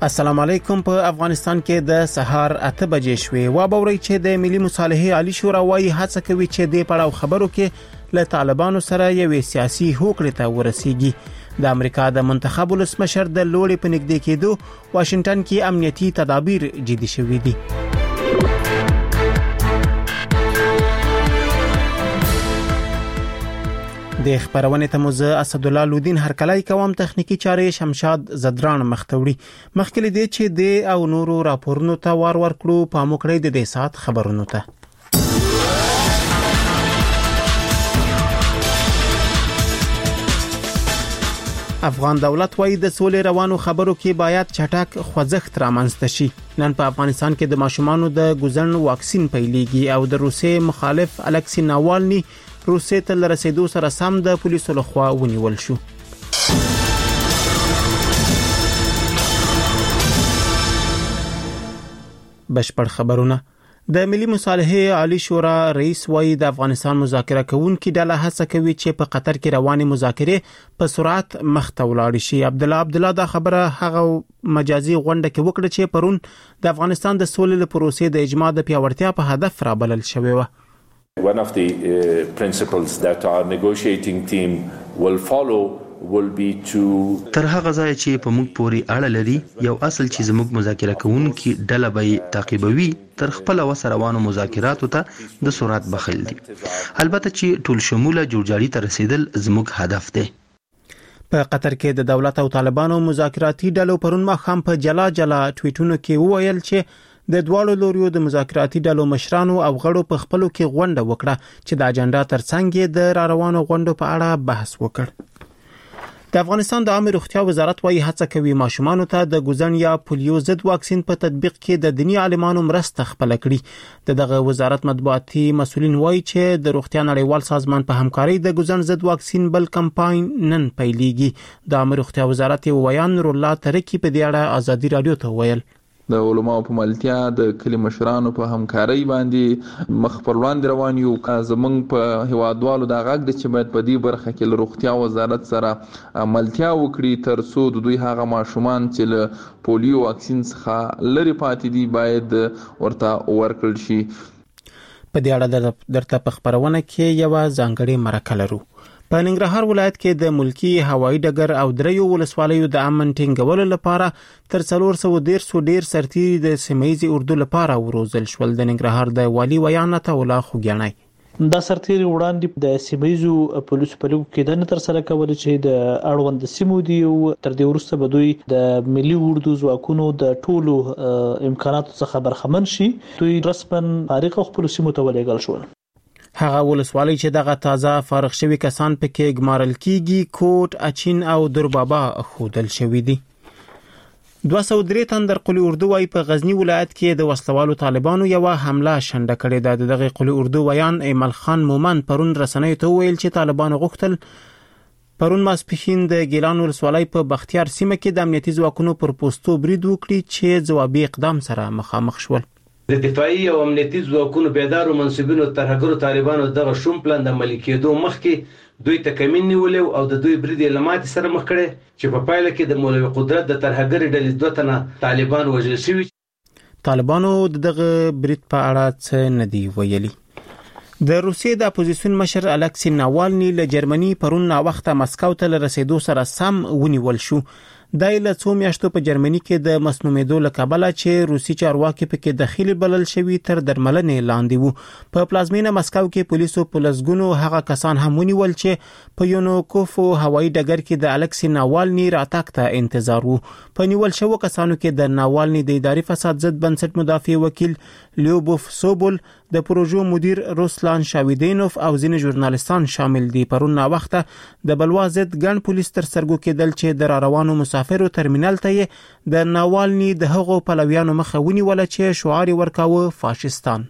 السلام علیکم. په افغانستان کې د سهار 8 بجې شوې. وابوري چې د ملي مصالحې عالی شورا وايي هڅه کوي چې د پړاو خبرو کې له طالبانو سره یو سیاسي هوکړه ته ورسیږي. د امریکا د منتخب ولسمشر د لوړې په نږدې کېدو واشنگټن کې امنیتي تدابیر جدي شوي دي. د خبرونه ته موزه اسد الله لودین هرکلای کوم تخنیکی چارې شمشاد زدران مختوري مخکې دې چې د او نورو راپورونو ته وار کړو په موکړې د دې سات خبرونو ته. افغان دولت وايي د سولې روانو خبرو کې باید چټک خوځښت رامنځته شي. نن په افغانستان کې د ماشومانو د ګوزن واکسین پیلېږي او د روسي مخالف الکسی ناوالني روسي ته رسیدو سره سم د پولیسو لخوا ونیول شو. بشپړ خبرونه. د ملي مصالحې عالی شورا رئیس وايي د افغانستان مذاکره کوونکي ډله هڅه کوي چې په قطر کې رواني مذاکرې په سرعت مخ ته ولاړ شي. عبدالله دا خبره هغه مجازي غونډه کې وکړه چې پرون د افغانستان د سولې پروسې د اجماع د پیاوړتیا په هدف رابلل شوی و. One of the principles that our negotiating team will follow will be to تر هغه ځای چې په موږ پوري اړه لري یو اصل چې زموږ مذاکره کوونکي ډله به تعقیبوي تر خپل وسره روانو مذاکراتو ته د سرعت بخل دي. البته چې ټول شموله جوړجاړي ته رسیدل زموږ هدف دی. په قطر کې د دولت او طالبانو مذاکراتي ډلو پرون ماخام په جلا ټویټونو کې وویل چې د دوالو لوريو د مذاکراتي ډلو مشرانو او غړو په خپلو کې غونډه وکړه چې د اجنډا ترڅنګ د روانو غونډو په اړه بحث وکړ. د افغانستان د عامه روغتیا وزارت وايي هڅه کوي ماشومانو ته د ګوزن یا پولیو ضد واکسین په تطبیق کې د دنیا عالمانو مرسته خپل کړي. دغه وزارت مطبوعاتي مسؤلین وايي چې د روغتیا نړیوال سازمان په همکاري د ګوزن ضد واکسین بل کمپاین نن پیلېږي. د عامه روغتیا وزارت ویان نور الله ترکی په دې اړه ازادي رادیو ته ویل. د علماء په ملتیا د کلی مشرانو په همکاري باندې مخ پر وړاندې روان یو. زمونږ په هوادوالو د غږ د چې باید په دې برخه کې له روغتیا وزارت سره ملتیا وکړي تر څو د دوی هغه ماشومان چې له پولیو واکسین څخه لري پاتې دي باید ورته ورکړل شي. په دې اړه درته په خبرونه کې یو ځانګړی مرکه لرو. په ننګرهار ولایت کې د ملکی هوایي ډګر او دریو ولسوالیو د امن ټینګولو لپاره تر 410 ډیر سرتیري د سیمایي اردو لپاره وروزل شول. د ننګرهار د والی ویان ته ولا خوګنای دا سرتیري وړاندې د سیمایي پولیسو په لګو کې د تر سره کول چې د اړوند سیمو دی او تر دې وروسته به دوی د ملي اردو ځواکونو د ټولو امکاناتو څخه برخمن شي. دوی رسمن فارغ خپل سیمو ته ولېږل شول. هغه ولسوالۍ چې دغه تازه فارغ شوی کسان پکې ګمارل کیږي کوټ اچین او دربابا خودل شوی دي. 203 تن در قلی اردو وايي په غزنی ولایت کې د وسلوالو طالبانو یو حمله شنډه کړې ده. دغه قلی اردو ویان ایمل خان مومن پرون رسنۍ ته ویل چې طالبانو غوښتل پرون ماسپښین د ګیلان ولسوالۍ په بختیار سیمه کې د امنیتي ځواکونو پر پوسټو برید وکړي چې ځوابي اقدام سره مخامخ شول. د دفاعي او امنیتي ځواکونو بیدارو منصبینو ترهګرو طالبانو دغه شوم پلان د عملي کېدو مخکې دوی ته کمین نیولې او د دوی برید لمات سره مخ کړي چې په پایله کې د مولوي قدرت د ترهګر ډلې دوه تنه طالبان وژل شوي. طالبانو دغه برید په اړه څه نه دی ویلي. د روسیې د اپوزیسیون مشر الکسی ناوالني له جرمني پرون نا وخت مسکو ته رسیدو سره سم ونیول شو. دای له څو میاشتو په جرمني کې د مسمومیدو له کبله چې روسي چارواکي پکې داخلي بلل شوی تر درملنې لاندې وو. په پلازمینه مسکو کې پولیسو په لسګونو هغه کسان هم ونیول چې په یونوکوفو هوایي ډګر کې د الکسی ناوالني راتګ ته انتظار وو. په نیول شوو کسانو کې د ناوالني د اداري فساد ضد بنسټ مدافع وکیل لیوبوف سوبول، د پروژو مدیر روسلان شاویدینوف او ځینې ژورنالستان شامل دي. پرون نا وخته د بلوا ضد ګڼ پولیس تر سرګو کېدل چې د روانو مسافرو ترمینل ته د ناوالني د هغو پلویانو مخه ونیول چې شعار ورکاوه فاشستان.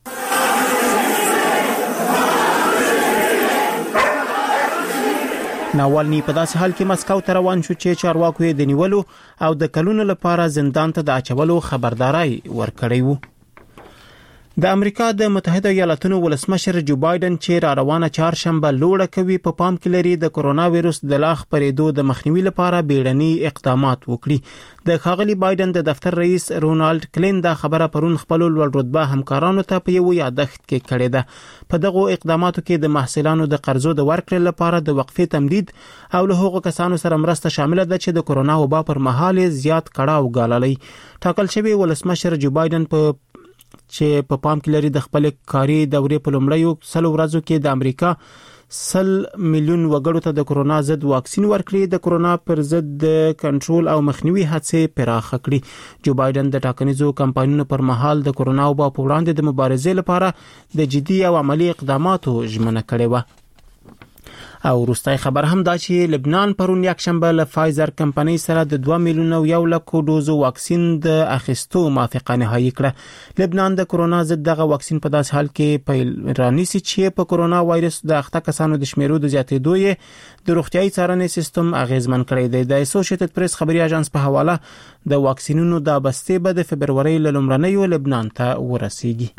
ناوالني په داسې حال کې مسکو ته روان شو چې چارواکو یې د نیولو او د کلونو لپاره زندان ته د اچولو خبرداري ورکړی وو. د امریکا د متحده ایالاتونو ولسمشر جو بایدن چې را روانه چهارشنبه لوړه کوي په پام کې لري د کرونا وایرس د لا خپرېدو د مخنیوي لپاره بیړني اقدامات وکړي. د ښاغلي بایدن د دفتر رئیس رونالد کلین دا خبره پرون خپل لوړ رتبه همکارانو ته په یو یادښت کې کړې ده. په دغه اقداماتو کې د محصلانو د قرضو د ورکړې لپاره د وقفې تمدید او له هغو کسانو سره مرسته شامل ده چې د کرونا وبا پر مهال زیات کړاو ګاللی. ټاکل شوی ولسمشر جو بایدن چې په پام کې لري د خپل کاري دورې په لومړیو 100 ورځو کې د امریکا 100 میلیون وګړو ته د کرونا ضد واکسین ورکړي، د کرونا پر ضد د کنټرول او مخنیوي هڅې پراخ کړي. جو بایدن د ټاکنیزو کمپاینونو پر مهال د کرونا وبا په وړاندې د مبارزې لپاره د جدي او عملی اقداماتو ژمنه کړې و. او وروستای خبر هم دا چې لبنان پرون یکشنبه له فایزر کمپنۍ سره د 2 میلیون او 1 لک ډوزو واکسین د اخیستو موافقه نهایی کړه. لبنان د کرونا ضد دغه واکسین په داس حال کې پیل رانیسي چې په کرونا وایرس د اخته کسانو د شمیرو د زیاتېدو یې د روغتیايي څارنې سیستم اغیزمن کړی دی. د اسوسییټډ پریس خبري اژانس په حواله د واکسینونو د بستې به د فبرवरी لومړنۍ لبنان ته ورسیږي.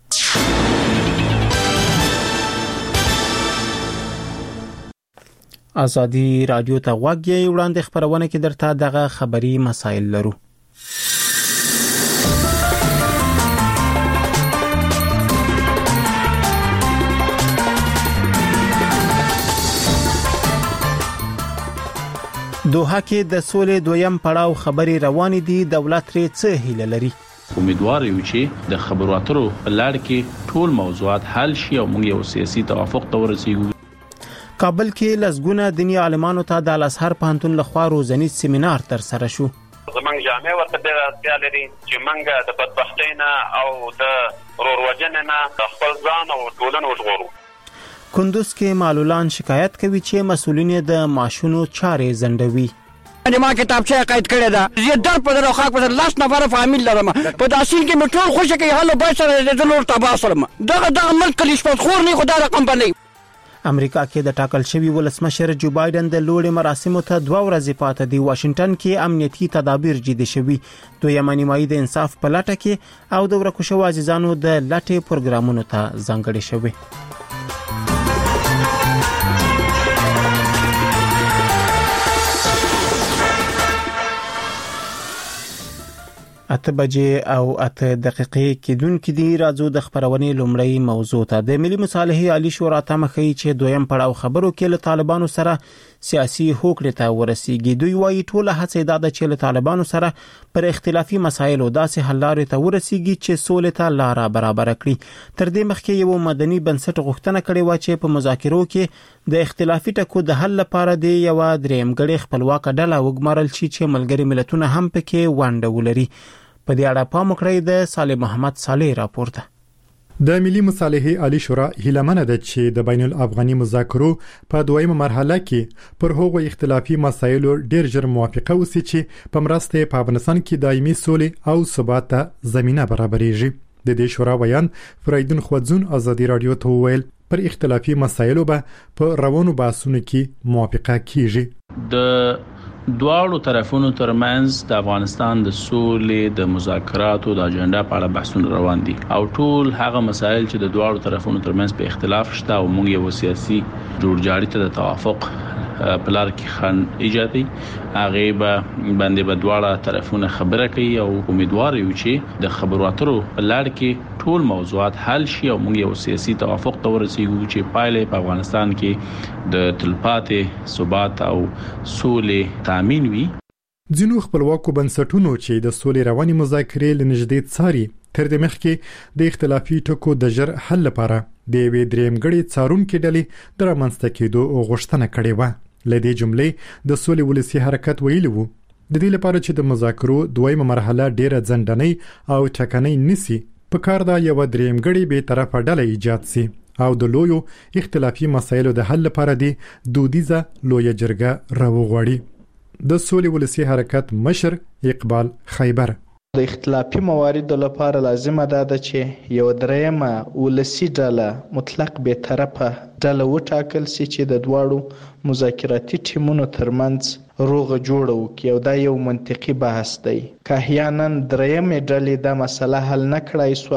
ازادي رادیو ته غوږی وړاندې خبرونه کې درته دغه خبري مسایل لرو. دوحه کې د سولې دویم پړاو خبري روانې دي. دولت لري څه هیله لري؟ امیدوار یو چې د خبرو اترو په لړ کې ټول موضوعات حل شي او موږ یو سیاسي توافق ته ورسیږو. کابل کې لسګونه دینی عالمانو ته د الازهر پوهنتون لخوا روزنیز سیمینار تر سره شو. زمونږ جامع ورته ډېر اړتیا لري چې موږ د بدبختۍ نه او د روروجنې نه خپل ځان او ټولنه وژغورو. کندوز کې معلولان شکایت کوي چې مسؤلین د معاشونو چارې ځنډوي. ما کتابچه قید کړې ده، زه در په درو خاک په لاس نفر فامیل لرم، په داسین کې مټول خوشی کوي هلو به سره د نور تباسلم دغه ملک کلیش په خور نه خدای رقم باندې. امریکا کې د ټاکل شوی ولسمشر جو بایدن د لوړې مراسمو ته 2 ورځې پاتې دي. واشنگټن کې امنیتي تدابیر جدي شوي. دویمه نیمایي د انصاف په لټه کې او د ورکو شوو عزیزانو د لټې پروګرامونو ته ځانګړي شوي. اته بجې او 8 دقیقې کېدونکې دي. راځو د خبرونې لومړی موضوع ته. د ملي مصالحې عالی شورا ته مخې چې دویم پړاو خبرو کې له طالبانو سره سیاسي هوکړې ته ورسیږي. دوی وايي ټول هڅې دا ده چې له طالبانو سره پر اختلافي مسایلو داسې حل لارې ته ورسیږي چې سولې ته لار برابر کړي. تر دې مخکې یو مدني بنسټ غوښتنه کړې و چې په مذاکرو کې د اختلافي ټکو د حل لپاره د یو درېمګړې خپلواک ډله وګمارل شي چې ملګري ملتونه هم پکې ونډه ولري. په دې اړه پام وکړئ د صالح محمد صالح راپورته. د ملي مصالحې عالی شورا هیلمنه ده چې د بین الافغاني مذاکرو په دویمه مرحله کې پر هغو اختلافي مسایلو ډیر ژر موافقه وسی چې په مرسته په افغانستان کې دایمي سولې او ثبات ته زمينه برابرېږي. د دې شورا ویان فریدون خوځون ازادي رادیو ته ویل پر اختلافي مسایلو به په روانو بحثونو کې موافقه کیږي. د دواړو طرفونو ترمنځ د افغانستان د سولې د مذاکراتو د اجنډا په اړه بحثونه روان دي او ټول هغه مسایل چې د دواړو طرفونو ترمنځ په اختلاف شته او موږ یو سیاسي جوړجاړي ته د توافق په لار کې خن ایجادي هغه باندې په دواړو طرفونو خبره کوي او امیدوار یو چې د خبرو اترو په لار کې ټول موضوعات حل شي او موږ یو سیاسي توافق ته ورسیږو چې پایله په افغانستان کې د تلپاتې ثبات او سولې تامین وي. ځینو خپلواکو بنسټونو چې د سولې رواني مذاکرې لنږدې څاري تر دې مخکې د اختلافي ټکو د ژر حل لپاره د یوې درېمګړې څارونکو ډلې د رامنځته کېدو غوښتنه کړې و. لدې جملې د سولې ولسی حرکت ویلي وو د دې لپاره چې د مذاکرو دویمه مرحله ډیره ځنډنۍ او ټکنۍ نسی په کار دا یو درېمګړې به طرفه ډله ایجاد سي او د لویو اختلافي مسایلو د حل لپاره د دودیزه لویه جرګه راوغوړي. د سولې ولسی حرکت مشر اقبال خیبر د اختلافي مواردو لپاره لازمه ده چې یو درېمه ولسی ډله مطلق به طرفه ډله وټاکل شي چې د دواړو مذاکراتي ټیمونو ترمنځ روغه جوړه وکړي او دا یو منطقي بحث دی. که احیانا درېمه ډلې دا مسله حل نه کړای سو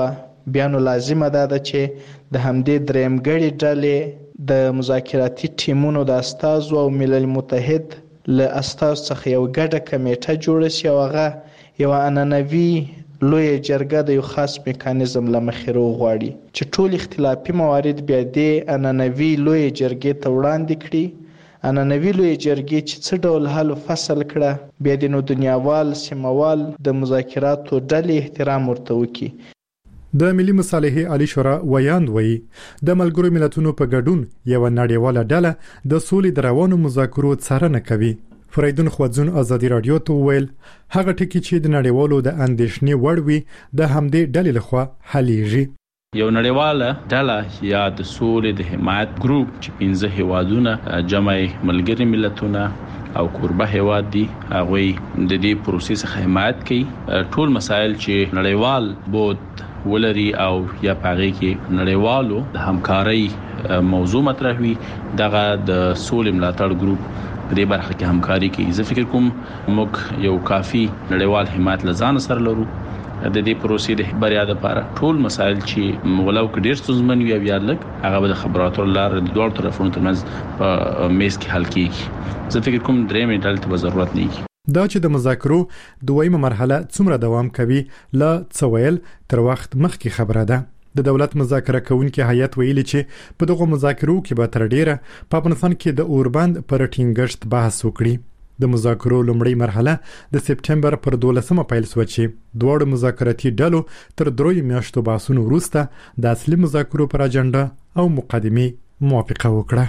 بیا نو لازمه ده چې د همدې درېمګړې ډلې د مذاکراتي ټیمونو د استازو او ملل متحد له استازو څخه یو ګډه کمیټه جوړه شي او هغه یو عنعنوي لوی جرګه د یو خاص میکانیزم لمخې وغواړي چې ټول اختلافي موارد بیا د عنعنوي لوی جرګې ته وړاندې کړي. عنعنوي لوی جرګې چې څه ډول حل فصل کړه بیا د نو دنیاوال سیموال د مذاکراتو ډلې احترام ورته وکړي. د ملي مصالحې عالی شورا ویاند وایي د ملګرو ملتونو په ګډون یو نړیواله ډله د سولې د روانو مذاکرو څارنه کوي. فریدون خوځون ازادي رادیو ته ویل هغه ټکی چې د نړیوالو د اندېښنې وړ وي د همدې ډلې لخوا حلیږي. یو نړیواله ډله یا د سولې د حمایت ګروپ چې 15 هیوادونه جمع ملګري ملتونه او کوربه هیواد دي هغه د دې پروسې څخه حمایت کوي. ټول مسایل چې نړیوال بود ولري او یا پاره کې نړیوالو د همکارۍ موضوع مطرح وي دغه د سولې ملاتړ ګروپ په دې برخه کې همکاري کوي. زه فکر کوم موږ یو کافي نړیوال حمایت لزان سره لرو د دې پروسې د بریا لپاره. ټول مسایل چې مغلو کې ډېر ستونزمن وي یا لږ هغه د خبراتو لپاره د دوه طرفونو ترمنځ په میز کې حل کیږي. زه فکر کوم درېمې ډلې ته ضرورت نه وي. دا چې د مذاکرو دویمه مرحله څومره دوام کوي لا څویل تر وخت مخکې خبره ده. د دولت مذاکره کوونکي هیئت ویلي چې په دغه مذاکرو کې به تر ډیره په افغانستان کې د اوربند پر ټینګښت بحث وکړي. د مذاکرو لومړی مرحله د سپټمبر پر 12مه پیل شو چې دواړو مذاکراتي ډلو تر 3 میاشتو بحثونو وروسته د اصلي مذاکرو پر اجنډا او مقدمه موافقه وکړه.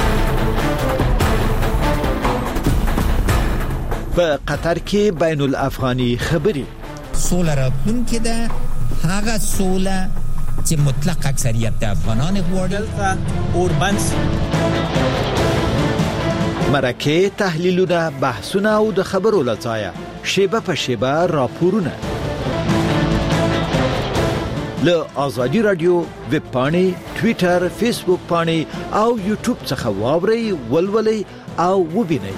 په قطر کې بین الافغاني خبرې سوله راتلونکې ده هغه سوله چې مطلق اکثریت د افغانان غواړي. اوربند مرکه تحلیلونه بحثونه او د خبرو لڅایه شیبه په شیبه راپورونه له آزادي رادیو ویب پاڼې ټوئیټر فیسبوک پاڼې او یوټیوب څخه واوري ولولي او وبینئ.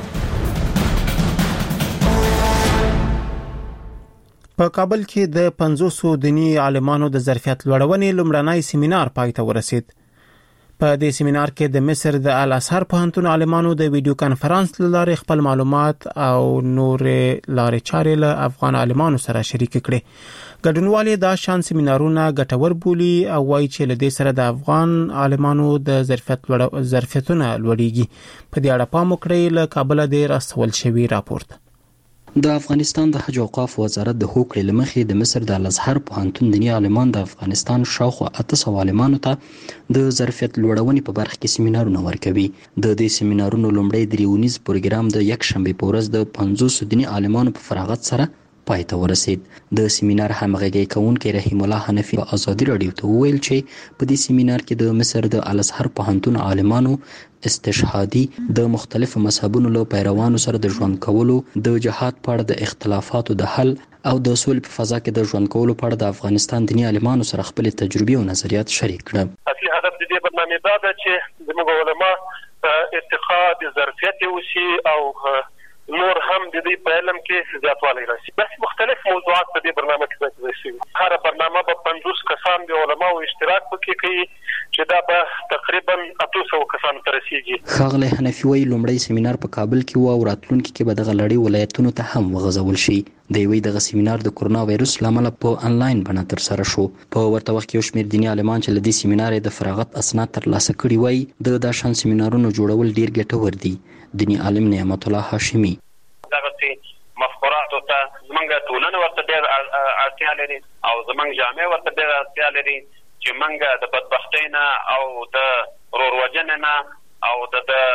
په کابل کې د 500 دینی عالمانو د ظرفیت لوړونې لومړنی سیمینار پای ته ورسید. په دې سیمینار کې د مصر د الازهر پوهنتون عالمانو د ویډیو کانفرنس لاره خپل معلومات او نور لارې چارې له افغان عالمانو سره شریک کړي. ګډونوالي دا شان سیمینارونه ګټور بولي او وايي چې له دې سره د افغان عالمانو د ظرفیتونه لوړیږي. په دې اړه پام وکړئ له کابل د راستول شوی راپورټ. د افغانستان د حج او اوقاف وزارت د هوکړې لمخې د مصر د الازهر پوهنتون دینی عالمان د افغانستان شاوخوا 800 عالمانو ته د ظرفیت لوړونې په برخه کې سیمینارونه ورکوي. د دې سیمینارونو لومړی دریونیز پروګرام د یک شنبه په ورځ د 500 دینی عالمانو په فراغت سره پای ته ورسید. د سیمینار همغږي کوونکی رحیم الله حنفی په آزادي رادیو ته ویل چې په دې سیمینار کې د مصر د الازهر پوهنتون عالمانو استشهادي د مختلفو مذهبونو له پیروانو سره د ژوند کولو، د جهاد په اړه د اختلافاتو د حل او د سولې په فضا کې د ژوند کولو په اړه د افغانستان دینی عالمانو سره خپل تجربې او نظریات شریک کړل. اصلي هدف د دې برنامه دا ده چې زموږ علما ارتقاء ظرفیت وشي او نور هم د دې په علم کې زیاتوالی راشي. بس مختلف موضوعات په دې برنامه کې ذکر شوي. هر برنامه به 50 کسان د علماو اشتراک پکې کوي چې دا به تقریبا 800 کسان ته رسیږي. ښاغلی حنفي وایي لومړی سیمینار په کابل کې و او راتلونکي کې به دغه لړۍ ولایتونو ته هم وغځول شي. د یوې دغه سیمینار د کورونا وایرس لامل په انلاین بڼه تر سره شو. په ورته وخت کې یو شمېر دینی عالمان چې لدې سیمینار د فراغت اسناد ترلاسه کړي وایي د داشان سیمینارونو جوړول ډیر ګټور دي. دینی عالم نعمت الله هاشمي دغه مفکوراتو ته زمونږ ټولنه ورته ډېر اړتیا لري او زمونږ جامع ورته ډېر اړتیا لري چې مونږ د بدبختۍ نه او د وروروجنې نه او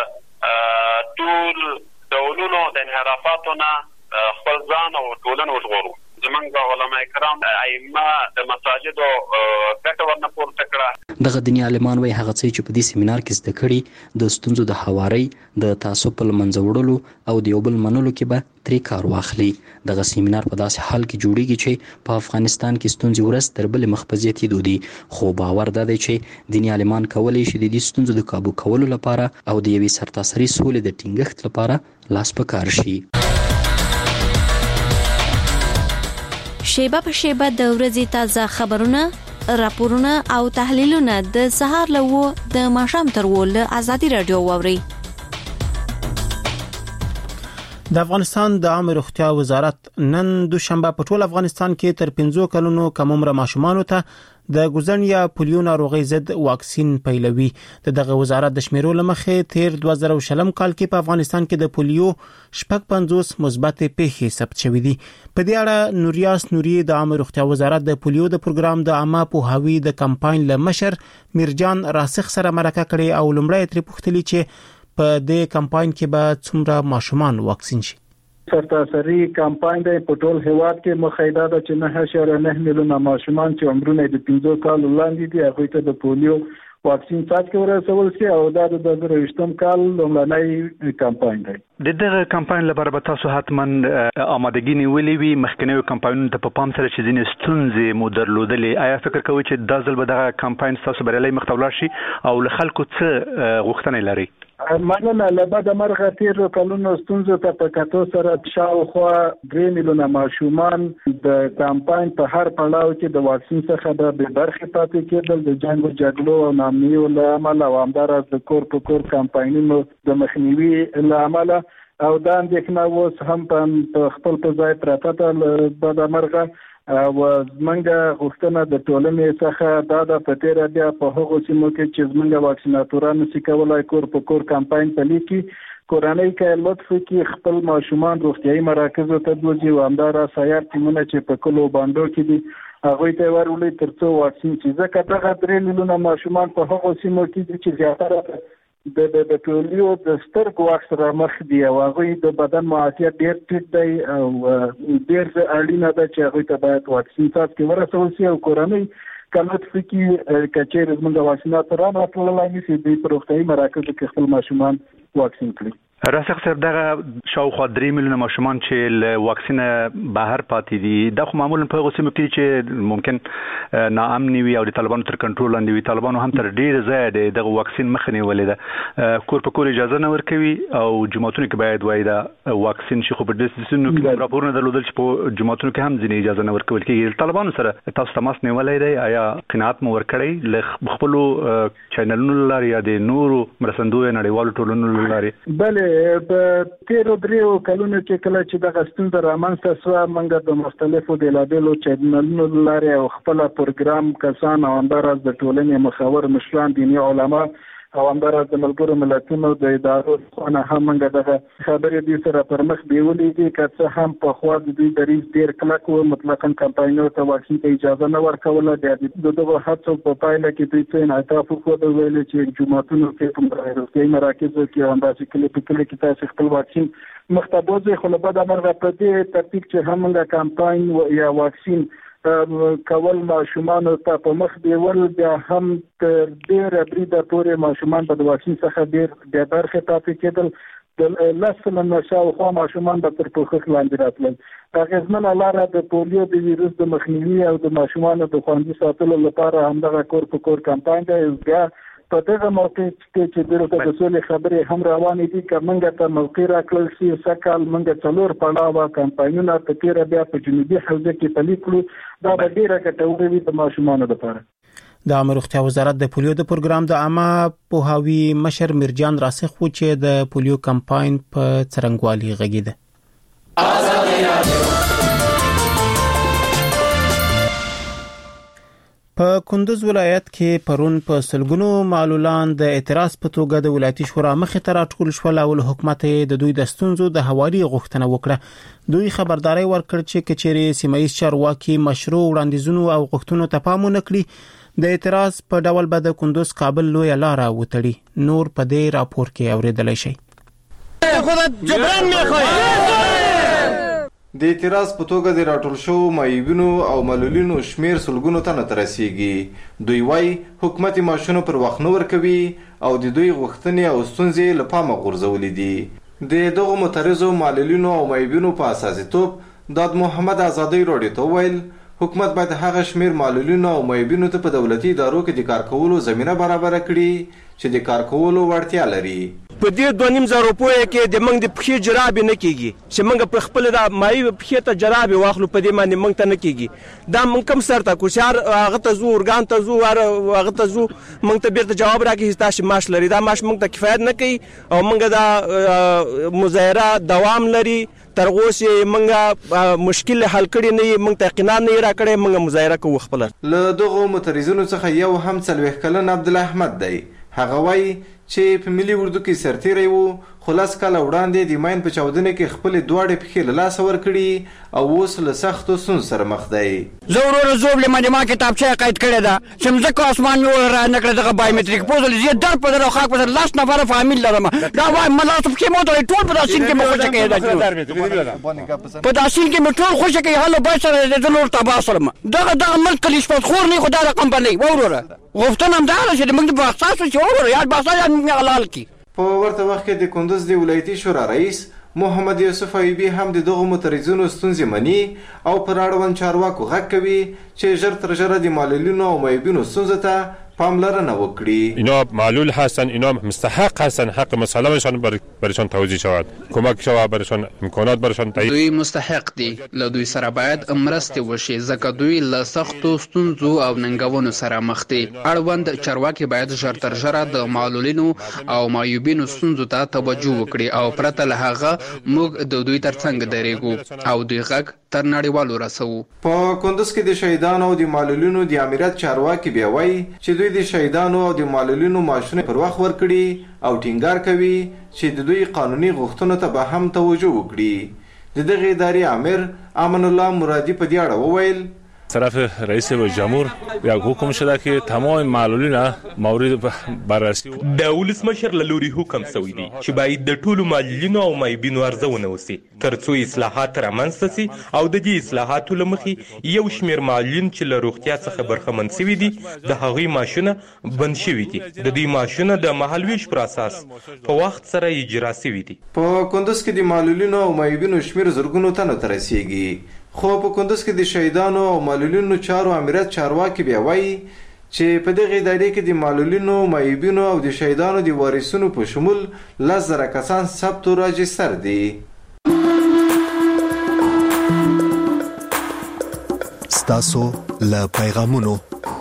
د ټول ډولونو د انحرافاتو نه خپل ځان او ټولنه وژغورو. زمونږ علماء کرام ائمه د مساجدو ګټه ورنه پورته کړه. دغه دیني عالمان وایي هغه څه چې په دې سیمینار کې زده کړي د ستونزو د هواري، د تعصب په له منځه وړلو او د یو بل منلو کې به ترې کار واخلي. دغه سیمینار په داسې حال کې جوړیږي چې په افغانستان کې ستونزې ورځ تر بلې مخ په زیاتېدو دي، خو باور دا دی چې دیني عالمان کولی شي د دې ستونزو د کابو کولو لپاره او د یوې سرتاسري سولې د ټینګښت لپاره لاس په کار شي. شیبه په شیبه د ورځې تازه خبرونه راپورونه او تحلیلونه د سهار له د ماښام تر ول ازادي رادیو ووري. د افغانستان د عامه روغتیا وزارت نن دوشنبه په ټول افغانستان کې تر 15 کلونو کم عمر ماشومان ته د ګوزن یا پولیو ناروغي ضد واکسین پیلوي. دغه وزارت د شمیرو لمخې تیر 2020 کال کې په افغانستان کې د پولیو 55 مثبت پیښې ثبت شوې دي. په دې اړه نوریاس نوري د عامه روغتیا وزارت د پولیو د پروګرام د عامه پوهاوی د کمپاین لمشر میرجان راسخ سره مرکه کړې او لومړی تر پوښتلې چې په دې کمپاین کې به څومره ماشومان واکسین شي. سرتاسري کمپاین د ټول هیواد کې مخایده ده چې 9.9 میلیونه ماشومان چې عمرونه د 15 کال وړاندې دي هغه ته د پولیو واکسین څاڅکي ورسول شي او دا د 2020 کال لومړنی کمپاین دی. دغه کمپاین لپاره به تاسو حتما آمادګي نیولې وي. مخکنیو کمپاینونو ته په پام سره چې ځینې ستونزې مو درلودلې، آیا فکر کوئ چې دا ځل به دغه کمپاین تاسو بریالي مخ ته ولاړ شي او له خلکو څه غوښتنې لري؟ مننه. لبد مرغه تیر کلونو ستونزو ته په کتو سره شاوخوا 3 میلیونه ماشومان د کمپاین په هر پړاو کې د واکسین څخه د برخې پاتې کېدل د جنگ او جګړو او نامنیو له امله او همدارس د کور په کور کمپاینونو د مخنیوي له امله او دا اندېښنه اوس هم په خپل په ځای پراته ده. لبد مرغه او زمونږ غوښتنه د ټولنې څخه دا د پتیره بیا په هغو سیمو کې چې زمونږ واکسیناتورانو چې کولای کور په کور کمپاین پلي کړي کورنۍ کې لطف کې خپل ماشومان روغتیايي مراکزو ته بوځي او همدارس سیار ټیمونه چې په کلو باندې کې دي هغه ته ورولې ترڅو واکسین چې ځکه دغه 3 میلیونه ماشومان په هغو سیمو کې دي چې زیاتره د پولیو د سترګو واکسره مخ دی او هغه د بدن معافیت ډیر ټیټ دی او ډیر اړینه ده چې هغه ته باید واکسین څاڅکي ورسول شي او کورنۍ کله چې کچېر زموږ واکسیناتورانو راټولای نشي د روغتیايي مراکزو کې خپل ماشومان واکسین کړي. راسخ صاحب دغه شاوخوا 3 میلیونه ماشومان چې له واکسینه بهر پاتې دي دا خو معمولا په غوسه مکتي چې ممکن ناامن وي او د طالبانو تر کنټرول لاندې وي. طالبانو هم تر ډیر ځای دغه واکسین مخنیوي ولې ده کور په کور اجازه نه ورکوي او جماعتونو کې باید وای دا واکسین شي خو په دې سنو کې راپورونه درلودل چې په جماعتونو کې هم ځینې اجازه نه ورکول کېږي. طالبانو سره تاسو تماس نیولای دی؟ آیا قناعت مو ورکړی له خپل چینلونو لاري یا د نورو مرستندوی نړیوالو ټولنو لاري؟ بله په تیرو 3 کلونو کې کله چې د غستون د رامنځته سو موږ د مختلفو دلایلو چینلونو لاري او خپل پروګرام کسان او همدارس د ټولنې مخاور مشران دیني علما او همدارس د ملګرو ملتونو د ادارو څخه هم موږ دغه خبرې دي سره پر مخ بیولې دي چې هم په خوا د دې دریز ډیر کلک او مطلقاً کمپاینونو ته واکسین ته اجازه نه ورکوله. د دغه هڅو په پایله کې دوی څه انعطاف وکړ ویل چې جماعتونو کې په روغتیايي مراکزو کې همداسې کلی کې تاسو خپل واکسین مختبوزه خو له بده مرغه په دې ترتیب چې هم کمپاین یا واکسین کول ماشومان ته په مخ دیول بیا هم تر ډیره بریده پورې ماشومان په واکسین څخه ډیر د برخه پاتې کېدل. د لاسنه نشاوخوا ماشومان به تر پوښښ لاندې راتلل. اغیزمنه لاره د پولیو د ویروس د مخنیوي او د ماشومانو د خوندي ساتلو لپاره همدغه کور په کور کمپاین دی. بیا په دغه موقع چې دلته د سولې خبرې هم روانې دي که موږ ته موقع راکړل شي سکهال موږ 4 پړاوه کمپاینونه په تیره بیا په جنوبي حوزه کې پلي کړو دا به ډیره ګټوره وي د ماشومانو لپاره. د عامه روغتیا وزارت د پولیو د پروګرام د عامه پوهاوی مشر میرجان راسخ و چې د پولیو کمپاین په څرنګوالي غږیده. په کندوز ولایت کې پرون په سلګونو معلولان د اعتراض په توګه د ولایتي شورا مخې ته راټول شول او حکومت د دوی د ستونزو د حوالې غوښتنه وکړه. دوی خبرداري ورکړ چې کچېرې سیمایي چارواکي مشروع وړاندیزونو او غوښتنو ته پام نه کړي د اعتراض په ډول به د کندوز کابل لوی لاره وتړي. نور په دې راپور کې اوریدلای شي. خود جبران میخوای د اعتراض په توګه د راټول شو مایوبینو او معلولینو شمیر سلګونو ته نه رسیږي. دوی وايي حکومت ماشونو پر وخت نه ورکوي او د دوی غوښتنې او ستونزې له پامه غورځولې دي. د دغه معترضو معلولینو او مایوبینو په اساسي توپ داد محمد آزادی راډیو ته ویل حکومت باید هغه شمیر معلولینو او معیوبینو ته په دولتي ادارو کې د کار کولو زمینه برابر کړي چې د کار کولو وړتیا لري. په دې 2.5 روپیو کې د منګ د پخې جراب نه کیږي چې منګ په خپل د مای پخې ته جراب واخلو په دې باندې منګ ته نه کیږي. دا منګ کم سر ته کوشار هغه ته زو ورګان ته زو هغه ته زو منګ ته بیرته جواب راکړي تاسو معاش لري. دا معاش منګ ته کفایت نه کوي او منګ دا مظاهره دوام لري تر اوسه منګه مشکل حل کړي نه منګ ته قناعت نه راکړي منګ مظاهره کوو خپل. له دغه مترزینو څخه یو هم 40 کلن عبد الله احمد دی. هغه وایي چې په ملي اردو کې سرتیری وو خو لاس کاله وړاندې د ماین په چاودنه کې خپل دواړې پښې له لاسه ورکړي او اوس له سختو ستونزو سره مخ دی. زه ورور زوب له ما کتابچه قید کړې ده چې مځکه اسمان مې را نه کړې دغه بایومټریک پوزل زه در په در خاک په لاس نفر فامیل لرم دا وای مله ته کې مو ټول په داسین کې مو خوشی کېده په داسین کې مو ټول خوشی کې حاله به سره د نور تباسرم دغه ملک کلیش په خور نه خدای رقم باندې ورور غوښتنه هم دا چې موږ په اساس چې ورور یاد باسا یاد حلال کی. په ورته وخت کې د کندوز د ولایتي شورا رئیس محمد یوسف ایوبی هم د دغه مترزینو ستونزې مني او پر اړوند چارواکو غږ کوي چې ژر تر ژره د معلولینو او معیوبینو ستونزو ته پاملرنه وکړي. اینا معلول هستن، اینا مستحق هستن، حق مسلمشان برشان توزیع شود، کمک شود برشان، امکانات برشان تعیین. دوی مستحق دي، له دوی سره باید مرسته وشي ځکه دوی له سختو ستونزو او ننګونو سره مخ دي. اړوند چارواکي باید ژر تر ژره د معلولینو او معیوبینو ستونزو ته توجه وکړي او پرته له هغه موږ د دوی ترڅنګ درېږو او دوی غږ تر نړیوالو رسوو. په کندوز کې د شهیدانو او د معلولینو د امریت چارواکي بیا وایي چې دوی د شهیدانو او د معلولینو معاشونه پر وخت ورکړي او ټینګار کوي چې د دوی قانوني غوښتنو ته به هم توجه وکړي. د دغه ادارې امیر امان الله مرادی په دې اړه وویل طرف رئیس جمهور یک حکم شده که تمام معلولین مورد بررسی د ولسمشر له لوري حکم شوی دی چې باید د ټولو معلولینو او معیوبینو ارزونه وشي ترڅو اصلاحات رامنځته شي او د دې اصلاحاتو له مخې یو شمېر معلولین چې له روغتیا څخه برخمن شوي دي د هغوی معاشونه بند شوي دي. د دوی معاشونه د مهالویش پر اساس په وخت سره اجرا شوي دي. په کندوز کې د معلولینو او معیوبینو شمېر زرګونو تنو ته رسیږي. خو په کندوز کې د شهیدانو او معلولینو چارو امریت چارواکي بیا وایي چې په دغه ادارې کې د معلولینو، معیوبینو او د شهیدانو د وارثینو په شمول 10,000 کسان ثبت او راجستر دي. ستاسو له پیغامونو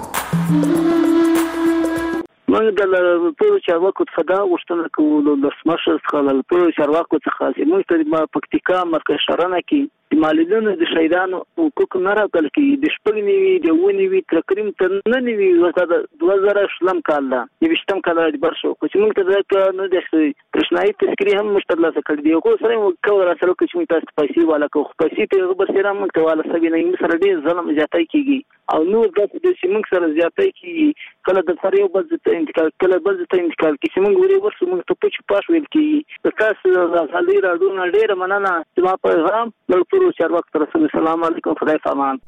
موږ د ټولو چارواکو څخه دا غوښتنه کوو د ولسمشر څخه له ټولو چارواکو څخه چې موږ ته د پکتیکا مرکز شرنه کې د معلولینو د شهیدانو حقوق نه راکړل کېږي. د شپږ نوي د اووه نوي تقریبا تر نه نوي د 2000 کال نه 20 کال راجبر شو خو چې موږ ته دا نه د تشنایي تذکرې هم موږ ترلاسه کړي دي. خو سره موږ کوو را سره چې موږ تاسو پیسې والا کوو پیسې ته غبر سره موږ ته والا سوي نه موږ سره ډېر ظلم زیاتای کېږي او نو د چې موږ سره زیاتای کېږي کله د سره یو بل ته انتقال کله بل ته انتقال کې چې موږ ورې ورسو موږ ته پچ پاش ویل کېږي. تاسو د حالي راډیو نه ډېر مننه چې ما پیغام ټولو چارواکو ته رسوم. السلام علیکم، خدای پامان.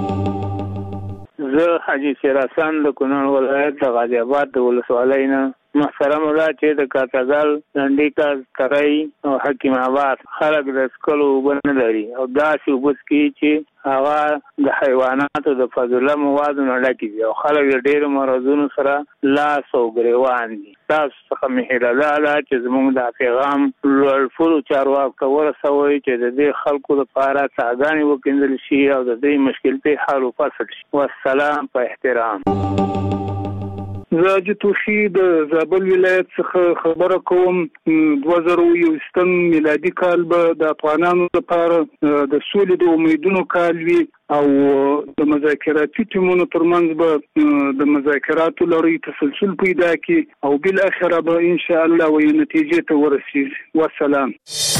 زه حاجی سیراسان د کونړ ولایت د غازی آباد د ولسوالۍ نه محترم الله چې د کاټګل لنډیکا ترای او حکیم آباد خلک د سکلو وبن لري او داسې وبس کې چې هغه د حیواناتو د فاضله موادو نه ډک دي او خلک ډېر مرزونو سره لاس او ګریوان دي. تاسو څخه مهیله ده چې زموږ د پیغام لوړ چارواکو ته ورسوئ چې د دې خلکو لپاره څاګانې وکیندل شي او د دې مشکلې حل وپسل شي. والسلام په احترام. زه د توشي د زابل ولایت څخه خبره کوم. 2021 میلادي کال به د افغانانو لپاره د سولې د امیدونو کال وي او د مذاکراتي ټیمونو ترمنځ به د مذاکراتو لړۍ تسلسل پیدا کړي او بل اخره به ان شاء الله وي نتیجې ته ورسیږي. والسلام.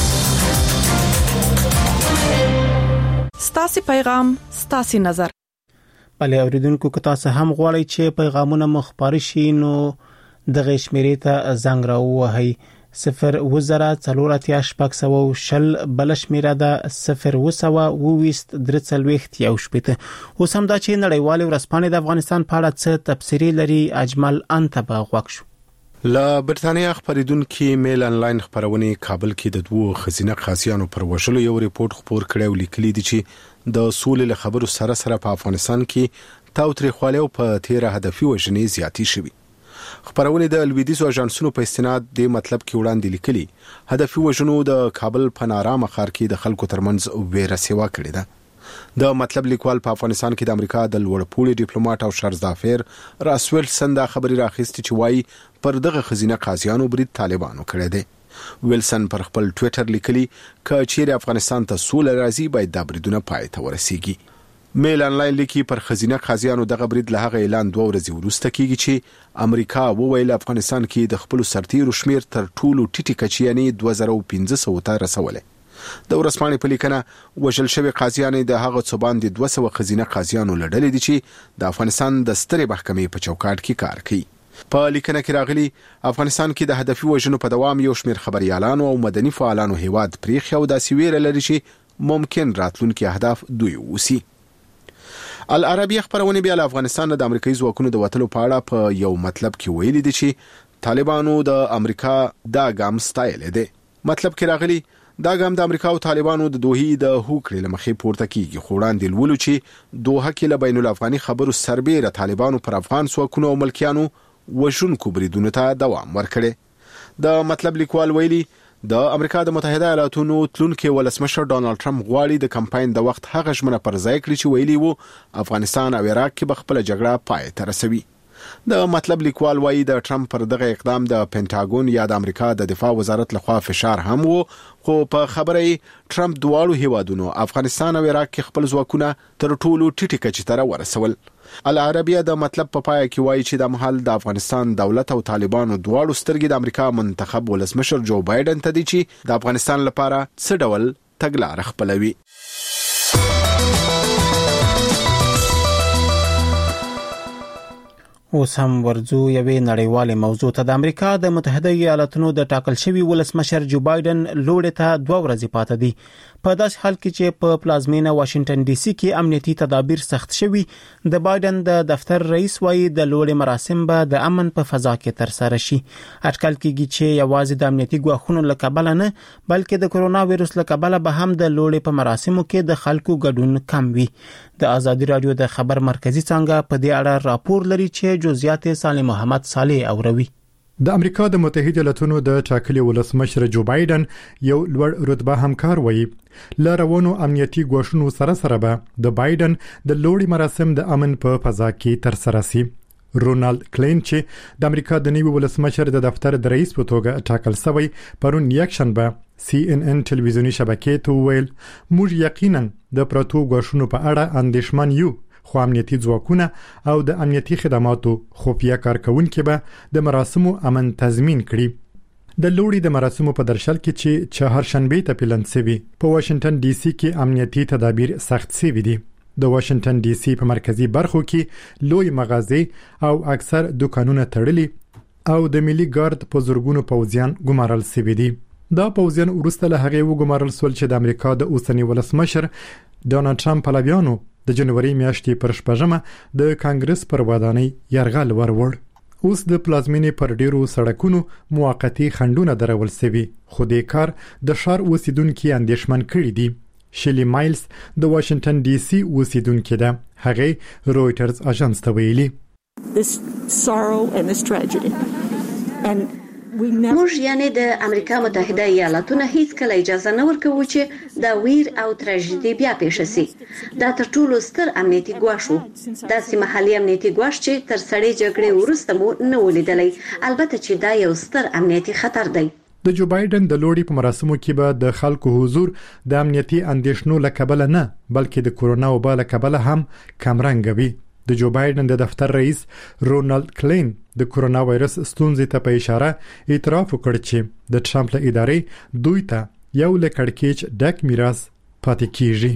ستاسو پیغام ستاسو نظر. بله اوریدونکو که تاسو هم غواړئ چې پیغامونه مخبر شي نو دغه شمیرې ته زنګ راووهئ 02044 بل شمیره ده 02023 اوس هم دا چې نړیوال ورځپاڼې د افغانستان په اړه څه تبصرې لري. اجمل انتبه غوښ شو. لا برتانیا خبریدونکو میل انلاین خبرونه کابل کې د دوه خزینه قاضیانو پر وژلو یو ریپورت خبر کړی او لیکلي دي چې د سولې له خبرو سره په افغانستان کې تاوتریخوالی او په تیر هدفي وژنې زیاتی شوي. خبرونه د لویدیزو اژانسونو په استناد د مطلب کې وړاندې لیکلي هدفي وژنو د کابل په نارامه ښار کې د خلکو ترمنځ ویره سیوا کړې ده. د مطلب لیکوال په افغانستان کې د امریکا د لوړپوړي ډیپلوماټ او شرزافیر راسویلسن دا خبري راخېستې چې وایي پر دغه خزینه قاضیانو برید طالبانو کړی دی. ویلسن پر خپل ټوئیټر لیکلي ک چیرې افغانستان ته سوله راځي باید دا بریدونه پای ته ورسیږي. میل انلاین لیکي پر خزینه قاضیانو دغه برید له هغه اعلان 2 ورځې وروسته کیږي چې امریکا وویل افغانستان کې د خپل سرتیرو شمیر تر ټولو ټیټی کچې یعنی 2500 ته رسولې. د ورسپانې په لیکنه وژل شوی قاضیان د هغه څو باندې 200 خزینه قاضیانو لړلې دي چې د افغانستان د سترې محکمې په چوکاټ کې کار کوي. په لیکنه کې راغلي افغانستان کې د هدفي وژنو په دوام یو شمېر خبريالانو او مدني فعالانو هیواد پریخي او داسې ویره لري چې ممکن راتلونکي اهداف دوی وسی. العربیه خبرونه بیا د افغانستان د امریکایي ځواکونو د وټلو په اړه په یو مطلب کې ویلي دي چې طالبانو د امریکا دا ګام ستایل دي. مطلب کې راغلي دا ګام د امریکا او طالبانو د دوحې د هوکړې لمخې پورته کیږي. خو وړاندې لولو چې دوحه کې له بین الافغاني خبرو سربېره طالبانو پر افغان ځواکونو او ملکیانو وژونکو بریدونو ته دوام ورکړي. د مطلب لیکوال ویلي د امریکا د متحده ایالاتونو تلونکي ولسمشر ډونالد ټرمپ غواړي د کمپاین د وخت هغه ژمنه پر ځای کړي چې ویلي وو افغانستان او عراق کې به خپل جګړه پای ته رسوي. د مطلب لیکوال وایي د ټرمپ پر دغه اقدام د پینټاګون یا د امریکا د دفاع وزارت لخوا فشار هم وو، خو په خبره ټرمپ دواړو هیوادونو افغانستان او عراق کې خپل ځواکونه تر ټولو ټیټی کچې ته ورسول. العربیه د مطلب په پای کې وایي چې د محل د افغانستان دولت او طالبانو دواړو سترګې د امریکا منتخب ولسمشر جو بایدن ته دي چې د افغانستان لپاره څه ډول تګلارې خپلوي. اوس هم ورځو یوې نړیوالې موضوع ته. د امریکا د متحده ایالاتونو د ټاکل شوی ولسمشر جو بایدن لوړې ته 2 ورځې پاتې دي. په داسې حال کې چې په پلازمینه واشنگټن ډي سي کې امنیتي تدابیر سخت شوي، د بایدن د دفتر رئیس وایي د لوړې مراسم به د امن په فضا کې تر سره شي. اټکل کېږي چې یوازې د امنیتي ګواښونو له کبله نه بلکې د کرونا وایرس له کبله به هم د لوړې په مراسمو کې د خلکو ګډون کم وي. د ازادي رادیو د خبر مرکزی څنګه په دې اړه راپور لري چې جزئیات سالم محمد صالح اوروي. د امریکا د متحده ایالاتونو د ټاکلي ولسمشر جو بایدن یو لوړ رتبه همکار وایي ل روانو امنیتي ګواښونو سره به د بایدن د لوړي مراسم د امن په فضا کې تر سره شي. رونالد کلین چې د امریکا د نوي ولسمشر د دفتر د رئیس په توګه ټاکل شوی پرون یکشنبه CNN ټلویزیونی شبکې ته ویل موږ یقینا د پروتو ګواښونو په اړه اندېښمن یو، خو امنیتي ځواکونه او د امنیتي خدماتو خفیه کارکونکو به د مراسمو امن تضمین کړي. د لوړي د مراسمو په درشل کې چې چهارشنبه ته پلان شوی په واشنگټن ډي سي کې امنیتي تدابیر سخت شوي دي. د واشنگټن ډي سي په مرکزی برخو کې لوی مغازي او اکثر دکانونه تړلي او د ملي ګارد په زورګونو پوځیان ګمارل شوي دي. دا پوځیان وروسته له هغه وګمارل شول چې د امریکا د اوسنی ولسمشر ډونالد ټرمپ پلویانو د جنوري میاشتې پر 8 د کانګرس پر ودانۍ یرغل ورور. اوس د پلازمینې پر ډیرو سړکونو موقتی خندونه درول شوي، خو د کار د ښار اوسیدونکو اندېښمن کړي دي. شلی مایلز د واشنگټن ډي سي اوسیدونکو ده، هغه رويټرز اژانس ته ویلي موږ یعنی د امریکا متحده ایالاتونو هیڅ کله اجازه نه ورکوو چې دا ویر او تراژیدي بیا پیښ شي. دا تر ټولو ستر امنیتي ګواښ وو، داسې محلي امنیتي ګواښ چې تر سړې جګړې وروسته مو نه ولیدلی. البته چې دا یو ستر امنیتي خطر دی. د جو بایدن د لوړي په مراسمو کې به د خلکو حضور د امنیتي اندېښنو لکبل نه بلکې د کرونا وبا لکبل هم کمرنګ وي. د جو بایدن د دفتر رئیس رونالد کلین د کرونا وایرس ستونزې ته په اشاره اعتراف وکړ چې د ټرمپ له ادارې دوی ته یو لکړکېچ ډک میراث پاتې کیږي.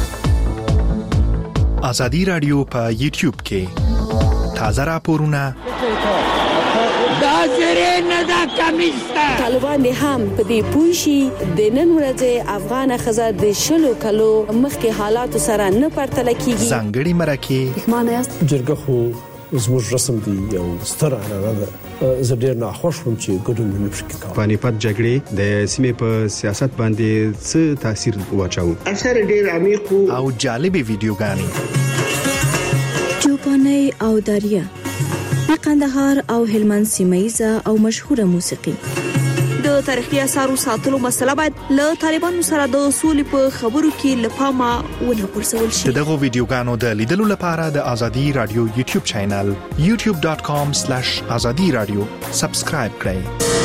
ازادي رادیو په یوټیوب کې تازه راپورونه دا زری نه دا کمیسته طالبان هم په دې پوښي د نن ورځې افغان خزر د شلو کلو مخکې حالات سره نه پرتل کیږي. ځانګړي مرکه معنی جرګه خو زموږ رسم دی یو ستر عنعنه ده. زه ډېر ناخوښ وم چې ګډون مې نشو کولی. پانیپت جګړې د سیمې په سیاست باندې څه تاثیر واچاوه؟ اثر ډېر عمیق او جالبې ویډیوګانې. چوپاني او دریا د قندهار او هلمند سیمایزه او مشهوره موسیقي. د تاریخي اثارو ساتلو مسله باید له طالبانو سره د اصول په خبرو کې لپاره ونه غورځول شي. دغه ویډیوګانو د لیدلو لپاره د ازادي رادیو یوټیوب چینل youtube.com/azadi-radio سبسکرایب کړئ.